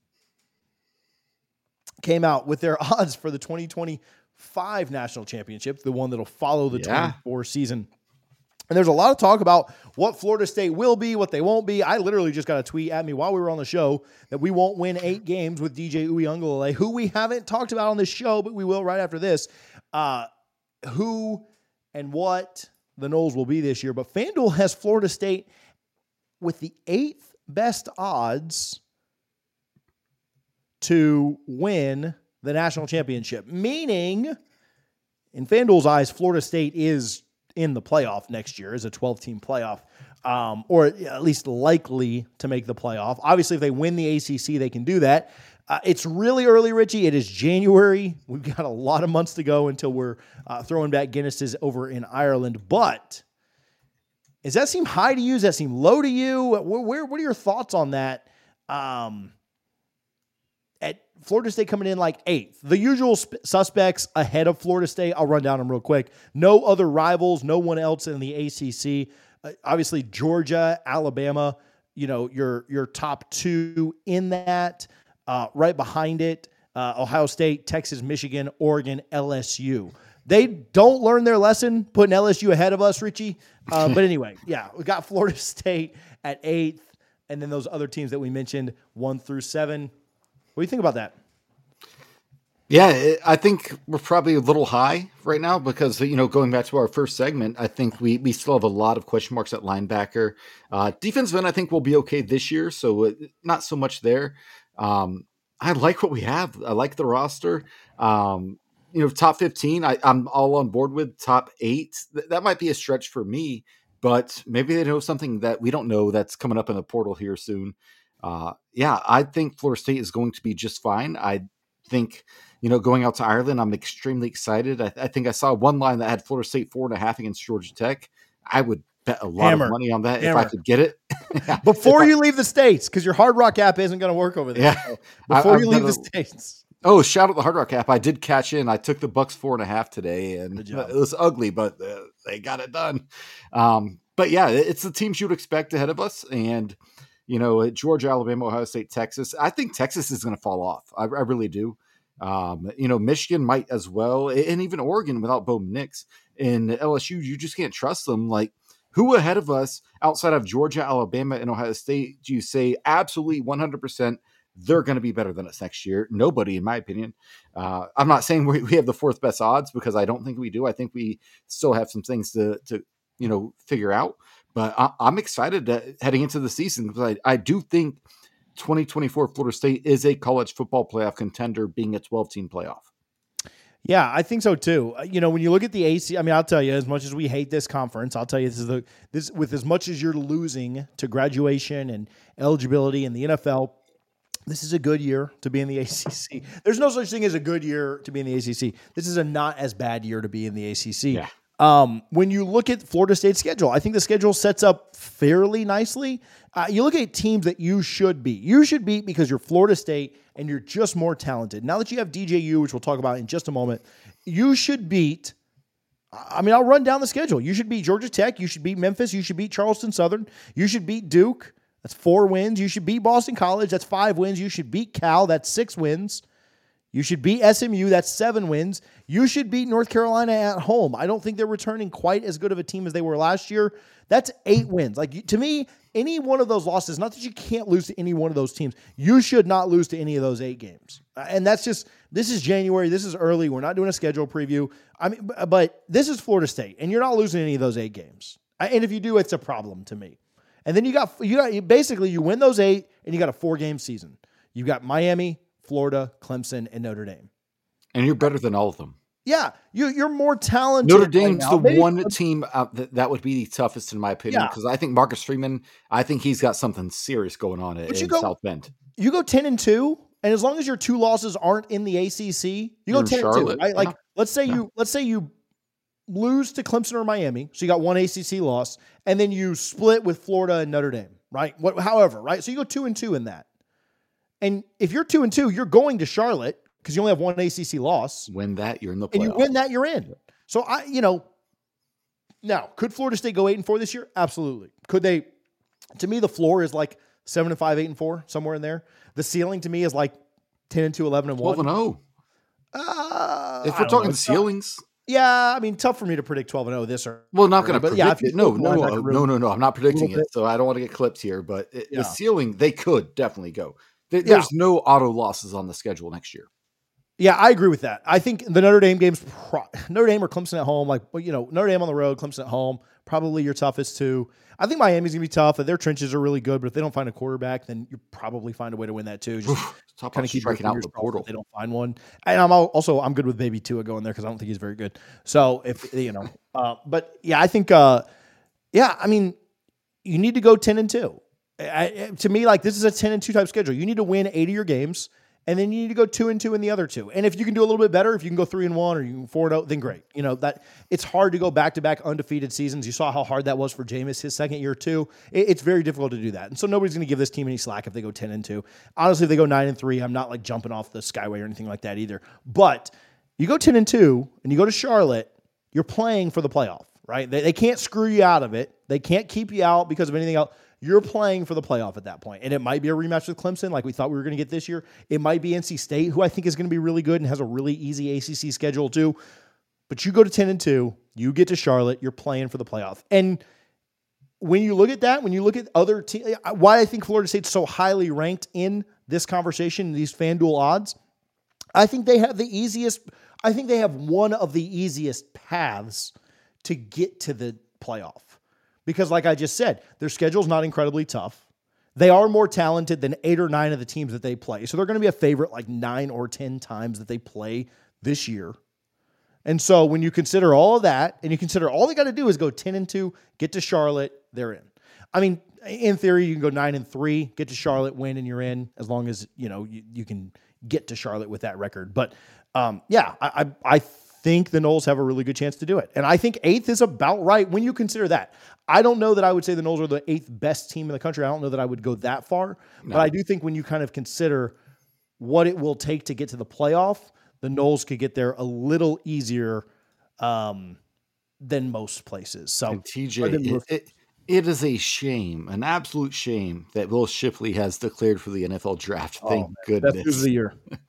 came out with their odds for the twenty twenty-five national championship, the one that'll follow the yeah. twenty-four season. And there's a lot of talk about what Florida State will be, what they won't be. I literally just got a tweet at me while we were on the show that we won't win eight games with D J Uiagalelei, who we haven't talked about on this show, but we will right after this. Uh, who and what the Noles will be this year. But FanDuel has Florida State with the eighth best odds to win the national championship, meaning in FanDuel's eyes, Florida State is in the playoff next year as a twelve-team playoff, um, or at least likely to make the playoff. Obviously, if they win the A C C, they can do that. Uh, it's really early, Richie. It is January. We've got a lot of months to go until we're uh, throwing back Guinnesses over in Ireland. But does that seem high to you? Does that seem low to you? Where, where what are your thoughts on that? Um, At Florida State coming in like eighth. The usual sp- suspects ahead of Florida State. I'll run down them real quick. No other rivals. No one else in the A C C. Uh, obviously, Georgia, Alabama, you know, your, your top two in that. Uh, right behind it, uh, Ohio State, Texas, Michigan, Oregon, L S U. They don't learn their lesson putting L S U ahead of us, Richie. Uh, but anyway, yeah, we got Florida State at eighth. And then those other teams that we mentioned, one through seven. What do you think about that? Yeah, it, I think we're probably a little high right now because, you know, going back to our first segment, I think we, we still have a lot of question marks at linebacker. Uh, defensive end, I think, will be okay this year, so not so much there. Um, I like what we have. I like the roster. Um, you know, top fifteen, I, I'm all on board with. Top eight, th- that might be a stretch for me, but maybe they know something that we don't know that's coming up in the portal here soon. Uh, yeah, I think Florida State is going to be just fine. I think, you know, going out to Ireland, I'm extremely excited. I, I think I saw one line that had Florida State four and a half against Georgia Tech. I would bet a lot Hammer. of money on that Hammer. if I could get it. Before I, you leave the States, because your Hard Rock app isn't going to work over there. Yeah, So before I, you leave gonna, the States. Oh, shout out the Hard Rock app. I did catch in. I took the Bucks four and a half today, and Good job. it was ugly, but uh, they got it done. Um, but yeah, it's the teams you would expect ahead of us. And, you know, Georgia, Alabama, Ohio State, Texas. I think Texas is going to fall off. I, I really do. Um, you know, Michigan might as well, and even Oregon without Bo Nix. And L S U, you just can't trust them. Like, who ahead of us outside of Georgia, Alabama, and Ohio State do you say absolutely one hundred percent they're going to be better than us next year? Nobody, in my opinion. Uh, I'm not saying we, we have the fourth best odds, because I don't think we do. I think we still have some things to, to you know, figure out. But I, I'm excited to, heading into the season, because I, I do think twenty twenty-four Florida State is a college football playoff contender, being a twelve-team playoff. Yeah, I think so too. You know, when you look at the A C, I mean, I'll tell you, as much as we hate this conference, I'll tell you this is the this with as much as you're losing to graduation and eligibility in the N F L, this is a good year to be in the A C C. There's no such thing as a good year to be in the A C C. This is a not as bad year to be in the A C C. Yeah. Um, when you look at Florida State's schedule, I think the schedule sets up fairly nicely. Uh, you look at teams that you should beat. You should beat because you're Florida State and you're just more talented. Now that you have D J U, which we'll talk about in just a moment, you should beat. I mean, I'll run down the schedule. You should beat Georgia Tech. You should beat Memphis. You should beat Charleston Southern. You should beat Duke. That's four wins. You should beat Boston College. That's five wins. You should beat Cal. That's six wins. You should beat S M U. That's seven wins. You should beat North Carolina at home. I don't think they're returning quite as good of a team as they were last year. That's eight wins. Like, to me, any one of those losses, not that you can't lose to any one of those teams, you should not lose to any of those eight games. And that's just, this is January. This is early. We're not doing a schedule preview. I mean, but this is Florida State, and you're not losing any of those eight games. And if you do, it's a problem to me. And then you got, you got, basically you win those eight, and you got a four game season. You got Miami, Florida, Clemson, and Notre Dame. And you're better than all of them. Yeah, you, you're more talented. Notre Dame's right the Maybe, one team out that, that would be the toughest, in my opinion, Yeah. because I think Marcus Freeman, I think he's got something serious going on at, in go- South Bend. You go ten and two, and as long as your two losses aren't in the A C C, you You're go in ten and Charlotte. two, right? Like, Yeah. let's say Yeah. you let's say you lose to Clemson or Miami, so you got one A C C loss, and then you split with Florida and Notre Dame, right? What, however, right? So you go two and two in that, and if you're two and two, you're going to Charlotte because you only have one A C C loss. Win that, you're in the playoff. And you win that, you're in. So I, you know, now could Florida State go eight and four this year? Absolutely. Could they? To me, the floor is like seven and five, eight and four, somewhere in there. The ceiling to me is like ten and two, eleven and one. twelve and oh. Uh, If I we're don't talking know. the ceilings. Yeah, I mean, tough for me to predict twelve and oh this or. Well, not going to But predict yeah, if you it. No, put no, one, no, I could no, really- no, no. I'm not predicting little it, bit. so I don't want to get clipped here. But it, Yeah. the ceiling, they could definitely go. There- Yeah. There's no auto losses on the schedule next year. Yeah, I agree with that. I think the Notre Dame games, pro- Notre Dame or Clemson at home, like, well, you know, Notre Dame on the road, Clemson at home, probably your toughest two. I think Miami's going to be tough. Their trenches are really good, but if they don't find a quarterback, then you probably find a way to win that too. Just Talk kind about of keep your striking out fingers the crossed portal. that they don't find one. And I'm al- also, I'm good with Baby Tua going there because I don't think he's very good. So if, you know, uh, but yeah, I think, uh, yeah, I mean, you need to go ten and two. I, I- to me, like, this is a ten and two type schedule. You need to win eight of your games, and then you need to go two and two in the other two. And if you can do a little bit better, if you can go three and one or you can four and oh, then great. You know, that it's hard to go back to back undefeated seasons. You saw how hard that was for Jameis his second year too. It, it's very difficult to do that. And so nobody's going to give this team any slack if they go ten and two. Honestly, if they go nine and three, I'm not like jumping off the skyway or anything like that either. But you go ten and two and you go to Charlotte, you're playing for the playoff, right? They, they can't screw you out of it. They can't keep you out because of anything else. You're playing for the playoff at that point. And it might be a rematch with Clemson like we thought we were going to get this year. It might be N C State, who I think is going to be really good and has a really easy A C C schedule too. But you go to ten and two, you get to Charlotte, you're playing for the playoff. And when you look at that, when you look at other teams, why I think Florida State's so highly ranked in this conversation, these FanDuel odds, I think they have the easiest, I think they have one of the easiest paths to get to the playoff. Because like I just said, their schedule's not incredibly tough. They are more talented than eight or nine of the teams that they play. So they're going to be a favorite like nine or ten times that they play this year. And so when you consider all of that, and you consider all they got to do is go ten and two, get to Charlotte, they're in. I mean, in theory, you can go nine and three, get to Charlotte, win, and you're in, as long as, you know, you, you can get to Charlotte with that record. But um, yeah, I, I I think the Noles have a really good chance to do it. And I think eighth is about right when you consider that. I don't know that I would say the Noles are the eighth best team in the country. I don't know that I would go that far. No. But I do think when you kind of consider what it will take to get to the playoff, the Noles could get there a little easier um, than most places. So, and T J, it, it, it is a shame, an absolute shame that Will Shipley has declared for the N F L draft. Thank oh, goodness. Best news of the year.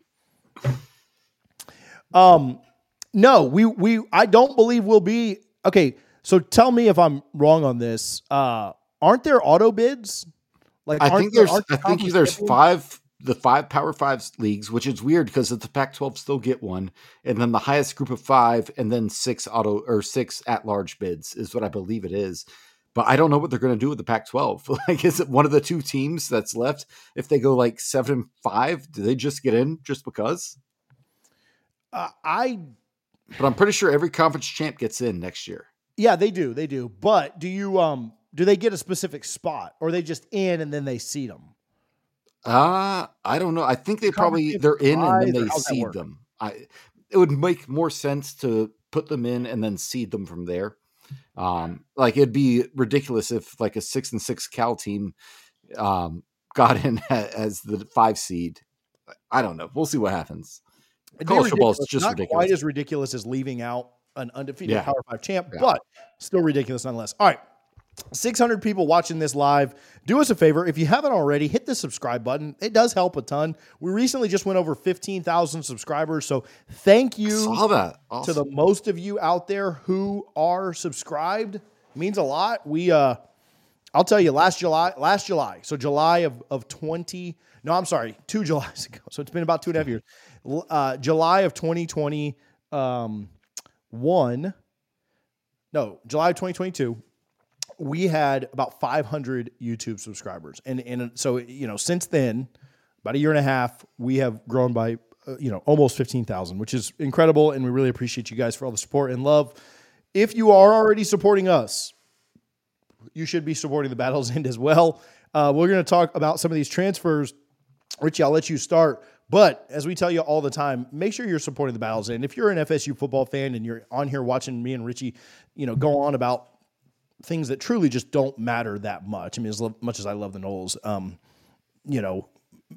um, no, we we I don't believe we'll be okay. So tell me if I'm wrong on this. Uh, aren't there auto bids? Like I think there's I think there's five the five Power Five leagues, which is weird because the Pac twelve still get one, and then the highest group of five, and then six auto or six at large bids is what I believe it is. But I don't know what they're going to do with the Pac twelve. Like, is it one of the two teams that's left? If they go like seven and five, do they just get in just because? Uh, I. But I'm pretty sure every conference champ gets in next year. Yeah, they do. They do. But do you um do they get a specific spot, or are they just in and then they seed them? Uh, I don't know. I think they probably they're in and then they seed them. I it would make more sense to put them in and then seed them from there. Um, like it'd be ridiculous if like a six and six Cal team um got in as the five seed. I don't know. We'll see what happens. College football is just not ridiculous. Quite as ridiculous as leaving out an undefeated yeah. Power Five champ, yeah. but still ridiculous nonetheless. All right. six hundred people watching this live. Do us a favor. If you haven't already, hit the subscribe button. It does help a ton. We recently just went over fifteen thousand subscribers. So thank you Saw that. Awesome. to the most of you out there who are subscribed. It means a lot. We, uh, I'll tell you last July, last July. So July of, of twenty, no, I'm sorry, two Julys ago. So it's been about two and a half years. Uh, July of twenty twenty, um, one, no, July of twenty twenty-two. We had about five hundred YouTube subscribers. And, and so, you know, since then, about a year and a half, we have grown by, uh, you know, almost fifteen thousand, which is incredible. And we really appreciate you guys for all the support and love. If you are already supporting us, you should be supporting the Battle's End as well. Uh, we're going to talk about some of these transfers. Richie, I'll let you start. But as we tell you all the time, make sure you're supporting the Battle's End. If you're an F S U football fan and you're on here watching me and Richie, you know, go on about things that truly just don't matter that much. I mean, as lo- much as I love the Noles, um, you know,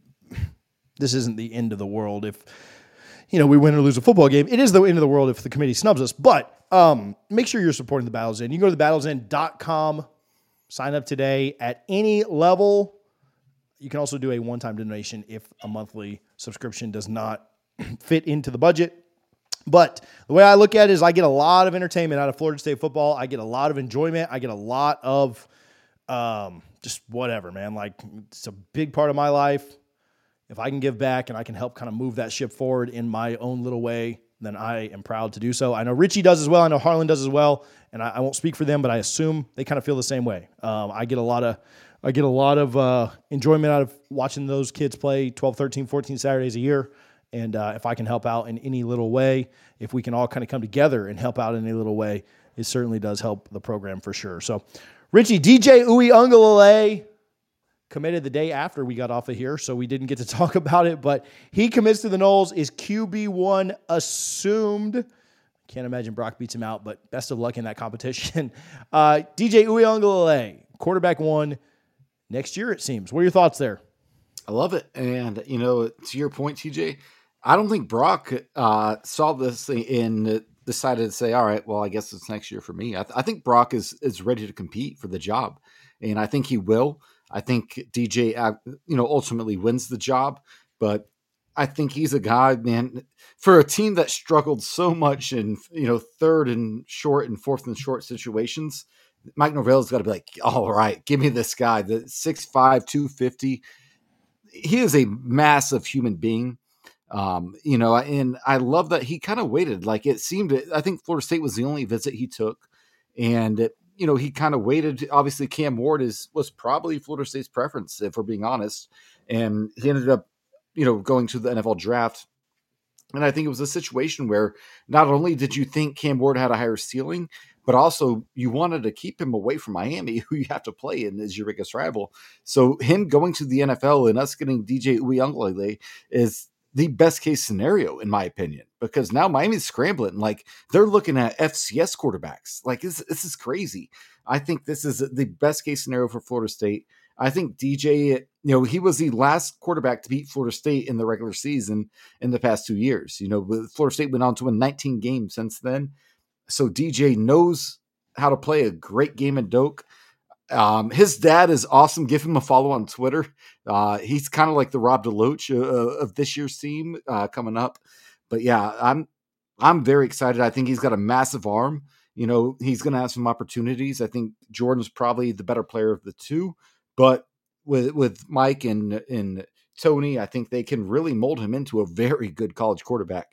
this isn't the end of the world if, you know, we win or lose a football game. It is the end of the world if the committee snubs us. But um, make sure you're supporting the Battle's End. You can go to the battlez end dot com, sign up today at any level. You can also do a one-time donation if a monthly subscription does not fit into the budget. But the way I look at it is I get a lot of entertainment out of Florida State football. I get a lot of enjoyment. I get a lot of um, just whatever, man. Like, it's a big part of my life. If I can give back and I can help kind of move that ship forward in my own little way, then I am proud to do so. I know Richie does as well. I know Harlan does as well. And I, I won't speak for them, but I assume they kind of feel the same way. Um, I get a lot of I get a lot of uh, enjoyment out of watching those kids play twelve, thirteen, fourteen Saturdays a year. And uh, if I can help out in any little way, if we can all kind of come together and help out in any little way, it certainly does help the program for sure. So, Richie, D J Uiagalelei committed the day after we got off of here, so we didn't get to talk about it, but he commits to the Noles, is Q B one assumed. Can't imagine Brock beats him out, but best of luck in that competition. Uh, D J Uiagalelei, quarterback one next year, it seems. What are your thoughts there? I love it. And, you know, to your point, T J, I don't think Brock uh, saw this thing and decided to say, all right, well, I guess it's next year for me. I, th- I think Brock is is ready to compete for the job, and I think he will. I think D J, uh, you know, ultimately wins the job, but I think he's a guy, man, for a team that struggled so much in, you know, third and short and fourth and short situations. Mike Norvell's got to be like, all right, give me this guy, the six five, two fifty. He is a massive human being, um, you know, and I love that he kind of waited. Like it seemed, I think Florida State was the only visit he took. And, it, you know, he kind of waited. Obviously, Cam Ward is was probably Florida State's preference, if we're being honest. And he ended up, you know, going to the N F L draft. And I think it was a situation where not only did you think Cam Ward had a higher ceiling, but also you wanted to keep him away from Miami, who you have to play in as your biggest rival. So him going to the N F L and us getting D J Uiagalelei is the best case scenario, in my opinion, because now Miami's scrambling. Like they're looking at F C S quarterbacks. Like this, this is crazy. I think this is the best case scenario for Florida State. I think D J you know, he was the last quarterback to beat Florida State in the regular season in the past two years. You know, Florida State went on to win nineteen games since then. So D J knows how to play a great game in Doak. Um, his dad is awesome. Give him a follow on Twitter. Uh, he's kind of like the Rob DeLoach uh, of this year's team uh, coming up. But yeah, I'm I'm very excited. I think he's got a massive arm. You know, he's going to have some opportunities. I think Jordan's probably the better player of the two, but with with Mike and and Tony, I think they can really mold him into a very good college quarterback.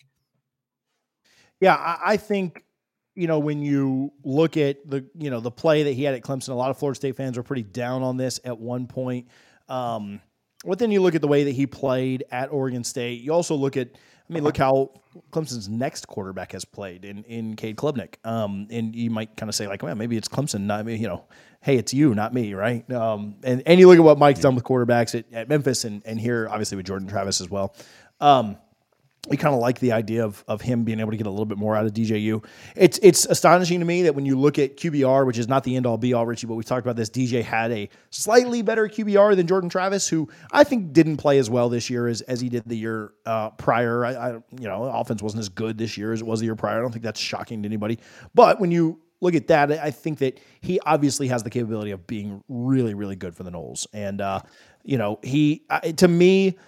Yeah, I, I think, you know, when you look at the, you know, the play that he had at Clemson, a lot of Florida State fans were pretty down on this at one point. Um, but then you look at the way that he played at Oregon State. You also look at, I mean, look how Clemson's next quarterback has played in, in Cade Klubnik. Um, and you might kind of say like, well, maybe it's Clemson, not me, you know, hey, it's you, not me. Right. Um, and, and you look at what Mike's done with quarterbacks at, at Memphis and, and here, obviously with Jordan Travis as well. Um, We kind of like the idea of of him being able to get a little bit more out of D J U. It's it's astonishing to me that when you look at Q B R, which is not the end all be all, Richie, but we talked about this, D J had a slightly better Q B R than Jordan Travis, who I think didn't play as well this year as, as he did the year uh, prior. I, I you know, offense wasn't as good this year as it was the year prior. I don't think that's shocking to anybody. But when you look at that, I think that he obviously has the capability of being really, really good for the Noles. And uh, you know, he uh, to me.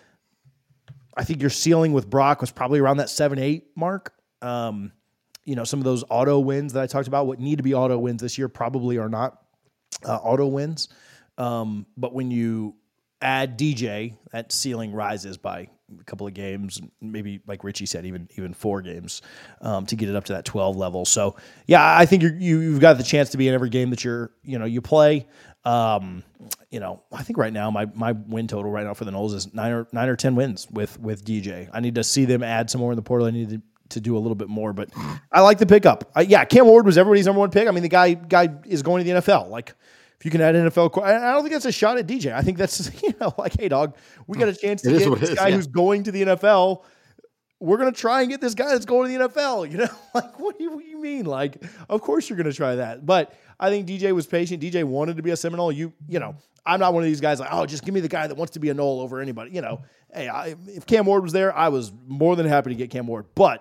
I think your ceiling with Brock was probably around that seven eight mark. Um, you know, some of those auto wins that I talked about, what need to be auto wins this year probably are not uh, auto wins. Um, but when you add D J, that ceiling rises by a couple of games, maybe like Richie said, even even four games um, to get it up to that twelve level. So, yeah, I think you're, you, you've got the chance to be in every game that you're, you know, you play. Um, you know, I think right now my my win total right now for the Noles is nine or nine or ten wins with with D J. I need to see them add some more in the portal. I need to, to do a little bit more, but I like the pickup. Uh, yeah, Cam Ward was everybody's number one pick. I mean, the guy guy is going to the N F L. Like, if you can add N F L, I don't think that's a shot at D J. I think that's, you know, like, hey, dog, we got a chance to It get this is, guy yeah. who's going to the N F L. We're going to try and get this guy that's going to the N F L, you know? Like, what do you, what do you mean? Like, of course you're going to try that. But I think D J was patient. D J wanted to be a Seminole. You, you know, I'm not one of these guys like, oh, just give me the guy that wants to be a Nole over anybody. You know, hey, I, if Cam Ward was there, I was more than happy to get Cam Ward. But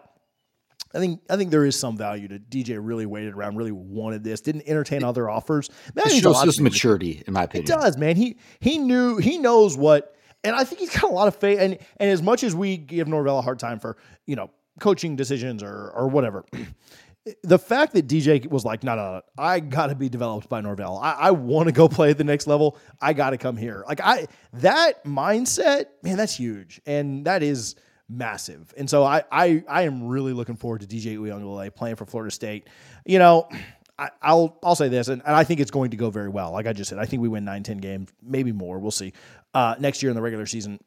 I think I think there is some value to D J really waited around, really wanted this, didn't entertain other offers. That It means a shows lot his to me. maturity, in my It opinion. does, man. He he knew he knows what, and I think he's got a lot of faith. And and as much as we give Norvell a hard time for, you know, coaching decisions or or whatever, the fact that D J was like, no, no, no, I got to be developed by Norvell. I, I want to go play at the next level. I got to come here. Like I that mindset, man, that's huge, and that is massive. And so I I I am really looking forward to D J Uiagalelei playing for Florida State. You know, I, I'll I'll say this, and, and I think it's going to go very well. Like I just said, I think we win nine, ten games, maybe more. We'll see. Uh, next year in the regular season,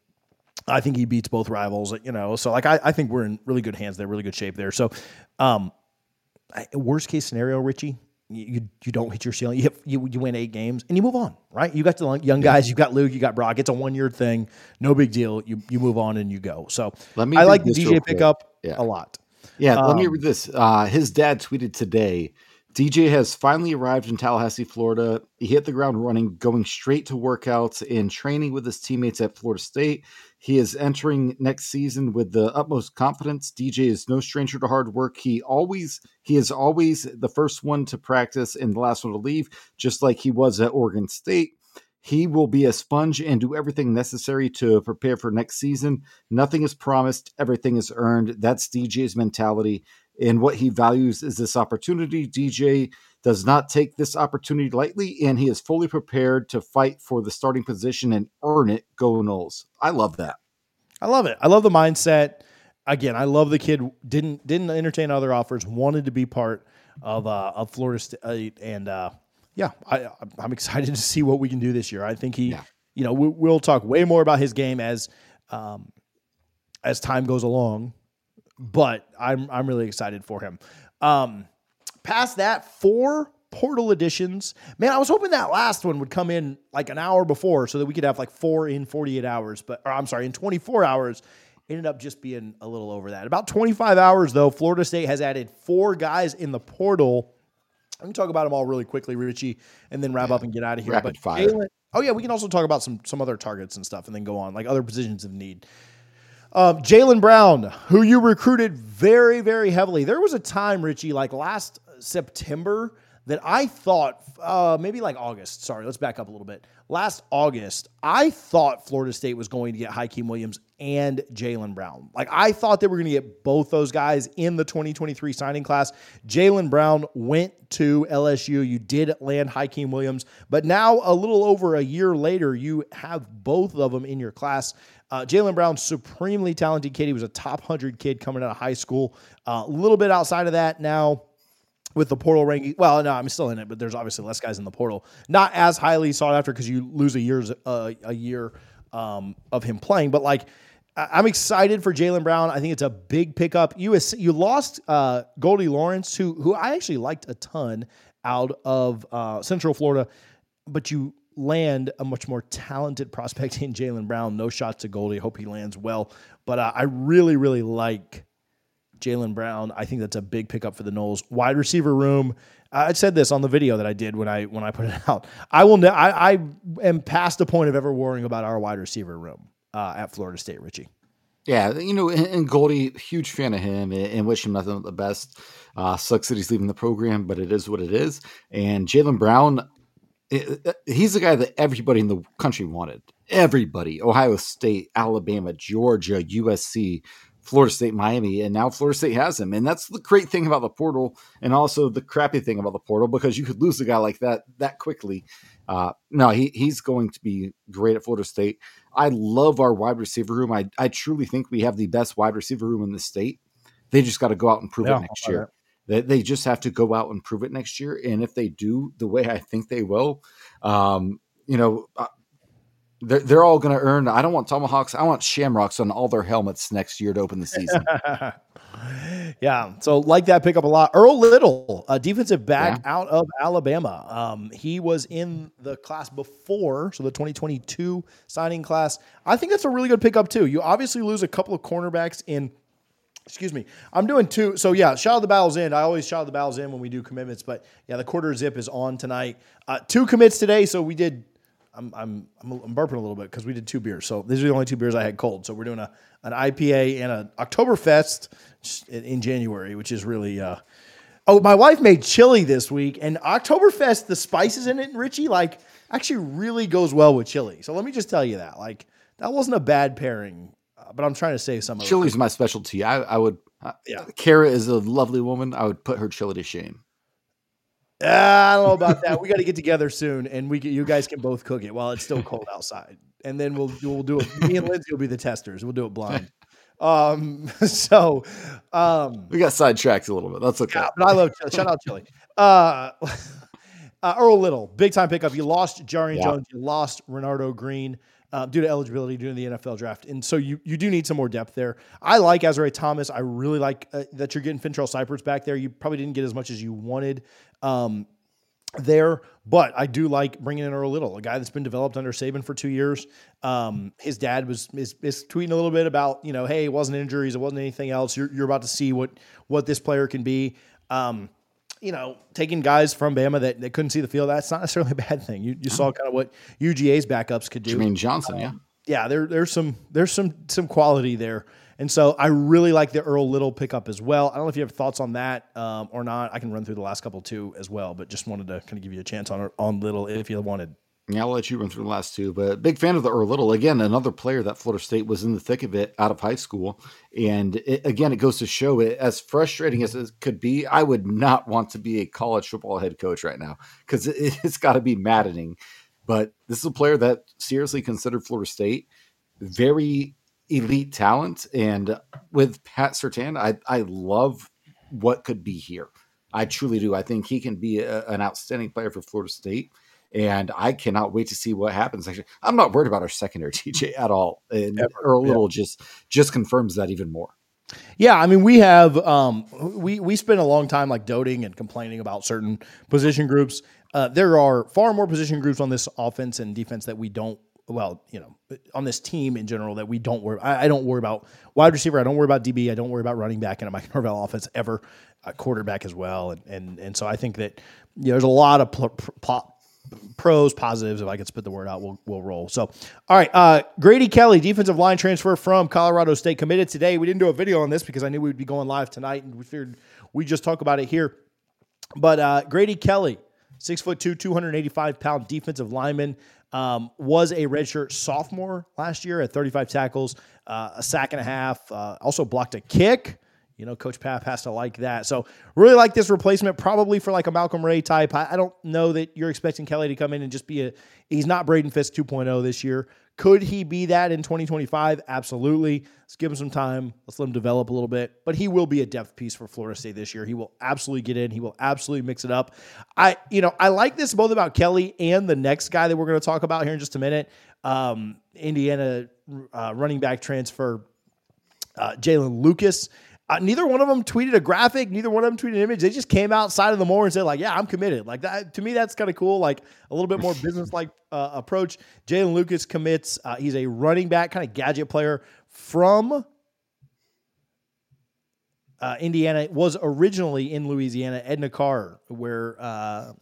I think he beats both rivals. You know, so like I, I think we're in really good hands there, really good shape there. So, um, I, worst case scenario, Richie, you, you you don't hit your ceiling. You, hit, you you win eight games and you move on, right? You got the young guys. You got Luke. You got Brock. It's a one year thing. No big deal. You you move on and you go. So Let me I read like the this D real J quick. pickup Yeah. a lot. Yeah, let me Um, read this. Uh, his dad tweeted today, D J has finally arrived in Tallahassee, Florida. He hit the ground running, going straight to workouts and training with his teammates at Florida State. He is entering next season with the utmost confidence. D J is no stranger to hard work. He always he is always the first one to practice and the last one to leave, just like he was at Oregon State. He will be a sponge and do everything necessary to prepare for next season. Nothing is promised, everything is earned. That's D J's mentality. And what he values is this opportunity. D J does not take this opportunity lightly, and he is fully prepared to fight for the starting position and earn it. Go Noles. I love that. I love it. I love the mindset. Again, I love the kid didn't didn't entertain other offers, wanted to be part of uh, of Florida State, and uh, yeah, I, I'm excited to see what we can do this year. I think he, Yeah. you know, we, we'll talk way more about his game as um, as time goes along, but I'm I'm really excited for him. Um, past that, four portal additions. Man, I was hoping that last one would come in like an hour before so that we could have like four in forty-eight hours, but or I'm sorry, in twenty-four hours. Ended up just being a little over that. About twenty-five hours, though, Florida State has added four guys in the portal. Let me talk about them all really quickly, Richie, and then wrap Yeah. up and get out of here. Rapid But fire. Jalen, oh yeah, we can also talk about some some other targets and stuff, and then go on like other positions of need. Um, Jaylen Brown, who you recruited very, very heavily. There was a time, Richie, like last September, that I thought, uh, maybe like August. Sorry, let's back up a little bit. Last August, I thought Florida State was going to get Hakeem Williams and Jaylen Brown. Like I thought they were going to get both those guys in the twenty twenty-three signing class. Jaylen Brown went to L S U. You did land Hakeem Williams, but now a little over a year later, you have both of them in your class. Uh, Jaylen Brown, supremely talented kid. He was a top one hundred kid coming out of high school. Uh, a little bit outside of that now with the portal ranking. Well, no, I'm still in it, but there's obviously less guys in the portal. Not as highly sought after because you lose a year's uh, a year um, of him playing. But like, I- I'm excited for Jaylen Brown. I think it's a big pickup. You you lost uh, Goldie Lawrence, who who I actually liked a ton out of uh, Central Florida, but you land a much more talented prospect in Jaylen Brown. No shots to Goldie. Hope he lands well. But uh, I really, really like Jaylen Brown. I think that's a big pickup for the Noles. Wide receiver room. Uh, I said this on the video that I did when I when I put it out. I will. Ne- I, I am past the point of ever worrying about our wide receiver room uh, at Florida State, Richie. Yeah, you know, and, and Goldie, huge fan of him and, and wish him nothing but the best. Uh, sucks that he's leaving the program, but it is what it is. And Jaylen Brown, it, it, he's the guy that everybody in the country wanted. Everybody, Ohio State, Alabama, Georgia, U S C, Florida State, Miami, and now Florida State has him. And that's the great thing about the portal, and also the crappy thing about the portal, because you could lose a guy like that that quickly. Uh, no, he he's going to be great at Florida State. I love our wide receiver room. I, I truly think we have the best wide receiver room in the state. They just got to go out and prove Yeah, it next year. They, they just have to go out and prove it next year. And if they do the way I think they will, um, you know, uh, they're, they're all going to earn. I don't want tomahawks. I want shamrocks on all their helmets next year to open the season. Yeah, so like that pickup a lot. Earl Little, a defensive back Yeah. out of Alabama. Um, he was in the class before, so the twenty twenty-two signing class. I think that's a really good pickup too. You obviously lose a couple of cornerbacks in. Excuse me. I'm doing two. So yeah, shout out the battles in. I always shout out the battles in when we do commitments, but yeah, the quarter zip is on tonight. Uh, two commits today. So we did. I'm I'm I'm, I'm burping a little bit because we did two beers. So these are the only two beers I had cold. So we're doing a an I P A and an Oktoberfest in, in January, which is really. Uh, oh, my wife made chili this week, and Oktoberfest, the spices in it, Richie, like actually really goes well with chili. So let me just tell you that, like that wasn't a bad pairing. Uh, but I'm trying to save some of it. Chili's my specialty. I, I would. Uh, Yeah. Kara is a lovely woman. I would put her chili to shame. Uh, I don't know about that. We got to get together soon, and we can, you guys can both cook it while it's still cold outside, and then we'll we'll do it. Me and Lindsay will be the testers. We'll do it blind. Um, so, um, We got sidetracked a little bit. That's okay. yeah, but I love chili. Shout out chili. Uh, uh, Earl Little, big time pickup. You lost Jarian Yeah. Jones. You lost Renardo Green uh, due to eligibility due to the N F L draft, and so you you do need some more depth there. I like Azariah Thomas. I really like uh, that you're getting Fintrell Cypress back there. You probably didn't get as much as you wanted. Um, there, but I do like bringing in Earl Little, a guy that's been developed under Saban for two years. Um, his dad was is, is tweeting a little bit about, you know, hey, it wasn't injuries, it wasn't anything else. You're you're about to see what what this player can be. Um, you know, taking guys from Bama that, that couldn't see the field, that's not necessarily a bad thing. You you saw kind of what U G A's backups could do. Jermaine Johnson, yeah. Yeah, there there's some there's some some quality there. And so I really like the Earl Little pickup as well. I don't know if you have thoughts on that um, or not. I can run through the last couple too as well, but just wanted to kind of give you a chance on on Little if you wanted. Yeah, I'll let you run through the last two, but big fan of the Earl Little. Again, another player that Florida State was in the thick of it out of high school. And it, again, it goes to show it, as frustrating as it could be, I would not want to be a college football head coach right now because it, it's got to be maddening. But this is a player that seriously considered Florida State very elite talent. And with Pat Surtain, I, I love what could be here. I truly do. I think he can be a, an outstanding player for Florida State. And I cannot wait to see what happens. Actually, I'm not worried about our secondary, T J, at all. And Ever, Earl yeah. Little just just confirms that even more. Yeah, I mean, we have um, we we spend a long time like doting and complaining about certain position groups. Uh, there are far more position groups on this offense and defense that we don't well, you know, on this team in general that we don't worry. I, I don't worry about wide receiver. I don't worry about D B. I don't worry about running back in a Mike Norvell offense ever. Uh, quarterback as well, and and and so I think that you know, there's a lot of pl- pl- pros, positives. If I could spit the word out, we'll we'll roll. So, all right, uh, Grady Kelly, defensive line transfer from Colorado State, committed today. We didn't do a video on this because I knew we'd be going live tonight, and we figured we just talk about it here. But uh, Grady Kelly, six foot two, two hundred eighty-five pound defensive lineman, um, was a redshirt sophomore last year at thirty-five tackles, uh, a sack and a half. Uh, also blocked a kick. You know, Coach Papp has to like that. So really like this replacement, probably for like a Malcolm Ray type. I, I don't know that you're expecting Kelly to come in and just be a, he's not Braden Fisk two point oh this year. Could he be that in twenty twenty-five? Absolutely. Let's give him some time. Let's let him develop a little bit. But he will be a depth piece for Florida State this year. He will absolutely get in. He will absolutely mix it up. I, you know, I like this both about Kelly and the next guy that we're going to talk about here in just a minute. Um, Indiana uh, running back transfer, uh, Jalen Lucas. Uh, neither one of them tweeted a graphic. Neither one of them tweeted an image. They just came outside of the more and said, like, yeah, I'm committed. Like that, to me, that's kind of cool. Like a little bit more business-like uh, approach. Jalen Lucas commits. Uh, he's a running back, kind of gadget player from uh, Indiana. Was originally in Louisiana, Edna Carr, where uh,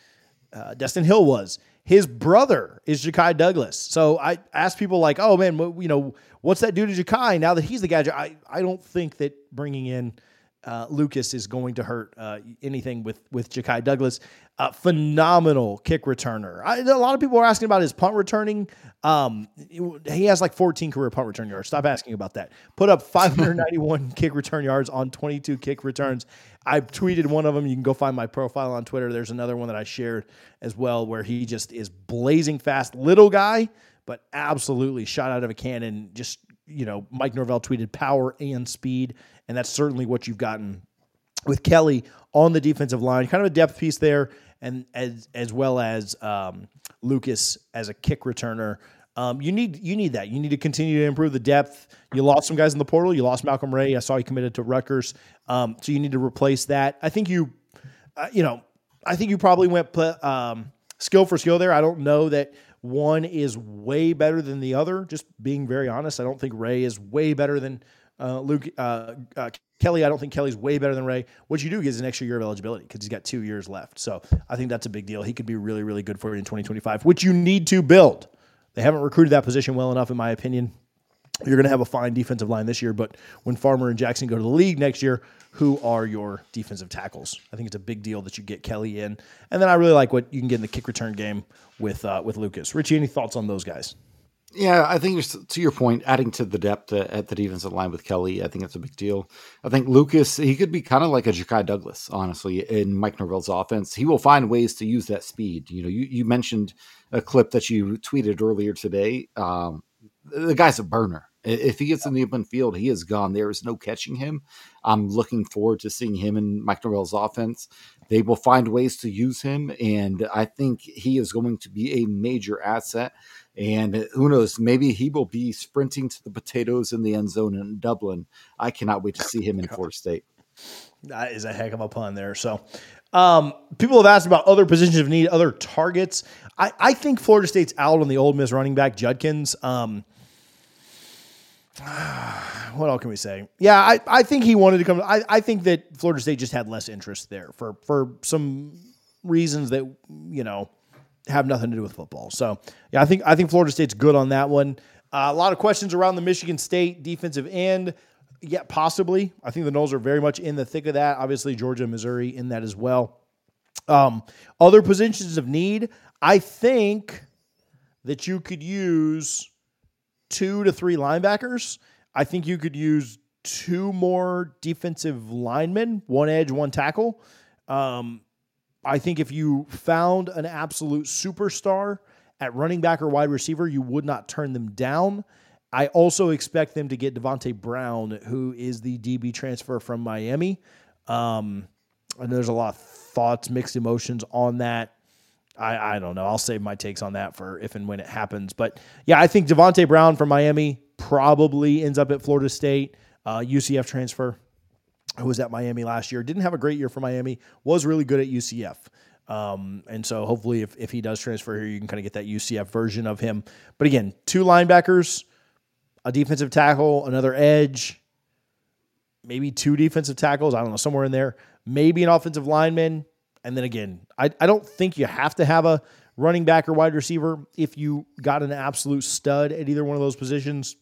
uh, Destin Hill was. His brother is Ja'Kai Douglas. So I asked people like, oh, man, you know, what's that do to Ja'Kai now that he's the gadget? I, I don't think that bringing in uh, Lucas is going to hurt uh, anything with, with Ja'Kai Douglas. Uh, phenomenal kick returner. I, a lot of people are asking about his punt returning. Um, he has like fourteen career punt return yards. Stop asking about that. Put up five hundred ninety-one kick return yards on twenty-two kick returns. I tweeted one of them. You can go find my profile on Twitter. There's another one that I shared as well where he just is blazing fast. Little guy, but absolutely shot out of a cannon. Just, you know, Mike Norvell tweeted power and speed, and that's certainly what you've gotten with Kelly on the defensive line. Kind of a depth piece there, and as as well as um, Lucas as a kick returner. Um, you need you need that. You need to continue to improve the depth. You lost some guys in the portal. You lost Malcolm Ray. I saw he committed to Rutgers. Um, so you need to replace that. I think you, uh, you know, I think you probably went um, skill for skill there. I don't know that one is way better than the other. Just being very honest, I don't think Ray is way better than uh, Luke uh, uh, Kelly. I don't think Kelly's way better than Ray. What you do is an extra year of eligibility because he's got two years left. So I think that's a big deal. He could be really, really good for you in twenty twenty-five, which you need to build. They haven't recruited that position well enough, in my opinion. You're going to have a fine defensive line this year, but when Farmer and Jackson go to the league next year, who are your defensive tackles? I think it's a big deal that you get Kelly in. And then I really like what you can get in the kick return game with uh, with Lucas. Richie, any thoughts on those guys? Yeah, I think to your point, adding to the depth at the defensive line with Kelly, I think that's a big deal. I think Lucas, he could be kind of like a Ja'Kai Douglas, honestly, in Mike Norvell's offense. He will find ways to use that speed. You know, you, you mentioned a clip that you tweeted earlier today. Um, the guy's a burner. If he gets in the open field, he is gone. There is no catching him. I'm looking forward to seeing him in Mike Norvell's offense. They will find ways to use him, and I think he is going to be a major asset. And who knows, maybe he will be sprinting to the potatoes in the end zone in Dublin. I cannot wait to see him in Florida State. That is a heck of a pun there. So um, people have asked about other positions of need, other targets. I, I think Florida State's out on the Ole Miss running back, Judkins. Um, what else can we say? Yeah, I, I think he wanted to come. I, I think that Florida State just had less interest there for, for some reasons that, you know, have nothing to do with football. So, yeah, I think I think Florida State's good on that one. Uh, a lot of questions around the Michigan State defensive end. Yeah, possibly. I think the Noles are very much in the thick of that. Obviously, Georgia and Missouri in that as well. Um, other positions of need, I think that you could use two to three linebackers. I think you could use two more defensive linemen, one edge, one tackle. Um, I think if you found an absolute superstar at running back or wide receiver, you would not turn them down. I also expect them to get Devontae Brown, who is the D B transfer from Miami. Um, and there's a lot of thoughts, mixed emotions on that. I, I don't know. I'll save my takes on that for if and when it happens. But, yeah, I think Devontae Brown from Miami probably ends up at Florida State, uh, U C F transfer. Who was at Miami last year. Didn't have a great year for Miami. Was really good at U C F. Um, and so hopefully if, if he does transfer here, you can kind of get that U C F version of him. But again, two linebackers, a defensive tackle, another edge, maybe two defensive tackles. I don't know, somewhere in there, maybe an offensive lineman. And then again, I, I don't think you have to have a running back or wide receiver. If you got an absolute stud at either one of those positions,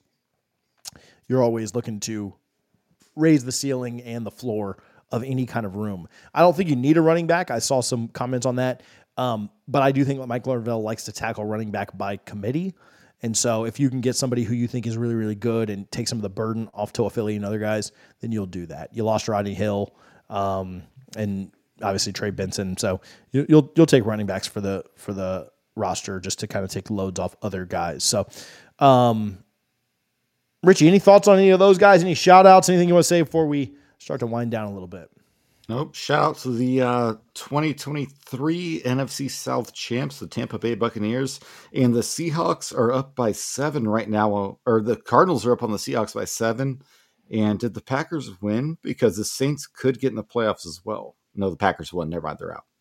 you're always looking to raise the ceiling and the floor of any kind of room. I don't think you need a running back. I saw some comments on that. Um, but I do think Mike Norvell likes to tackle running back by committee. And so if you can get somebody who you think is really, really good and take some of the burden off to Philly and other guys, then you'll do that. You lost Rodney Hill um, and obviously Trey Benson. So you, you'll you'll take running backs for the for the roster just to kind of take loads off other guys. So um, Richie, any thoughts on any of those guys? Any shout outs? Anything you want to say before we start to wind down a little bit? Nope. Shout out to the uh, twenty twenty-three N F C South champs, the Tampa Bay Buccaneers, and the Seahawks are up by seven right now, or the Cardinals are up on the Seahawks by seven. And did the Packers win? Because the Saints could get in the playoffs as well. No, the Packers won. Never mind, they're out.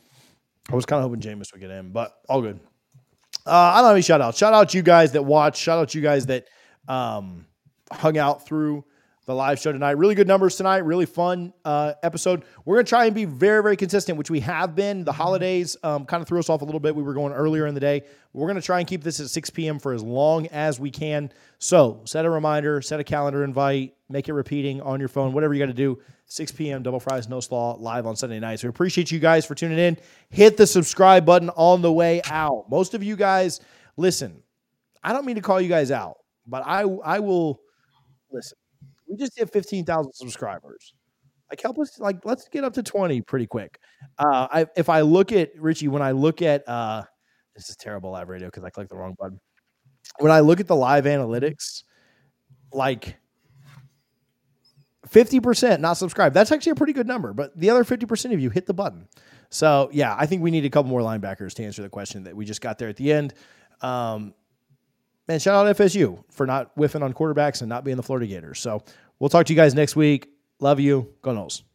I was kind of hoping Jameis would get in, but all good. Uh, I don't have any shout outs. Shout out you guys that watch. Shout out you guys that um, hung out through the live show tonight. Really good numbers tonight. Really fun uh, episode. We're going to try and be very, very consistent, which we have been. The holidays um, kind of threw us off a little bit. We were going earlier in the day. We're going to try and keep this at six p.m. for as long as we can. So set a reminder, set a calendar invite, make it repeating on your phone, whatever you got to do. six p.m. Double Fries, No Slaw, live on Sunday nights. We appreciate you guys for tuning in. Hit the subscribe button on the way out. Most of you guys, listen, I don't mean to call you guys out, but I I will, listen. We just hit fifteen thousand subscribers. Like, help us, like, let's get up to twenty pretty quick. Uh, I, if I look at, Richie, when I look at, uh, this is terrible live radio because I clicked the wrong button. When I look at the live analytics, like, fifty percent not subscribed. That's actually a pretty good number, but the other fifty percent of you hit the button. So, yeah, I think we need a couple more linebackers to answer the question that we just got there at the end. Um, Man, shout out F S U for not whiffing on quarterbacks and not being the Florida Gators. So we'll talk to you guys next week. Love you. Go Noles.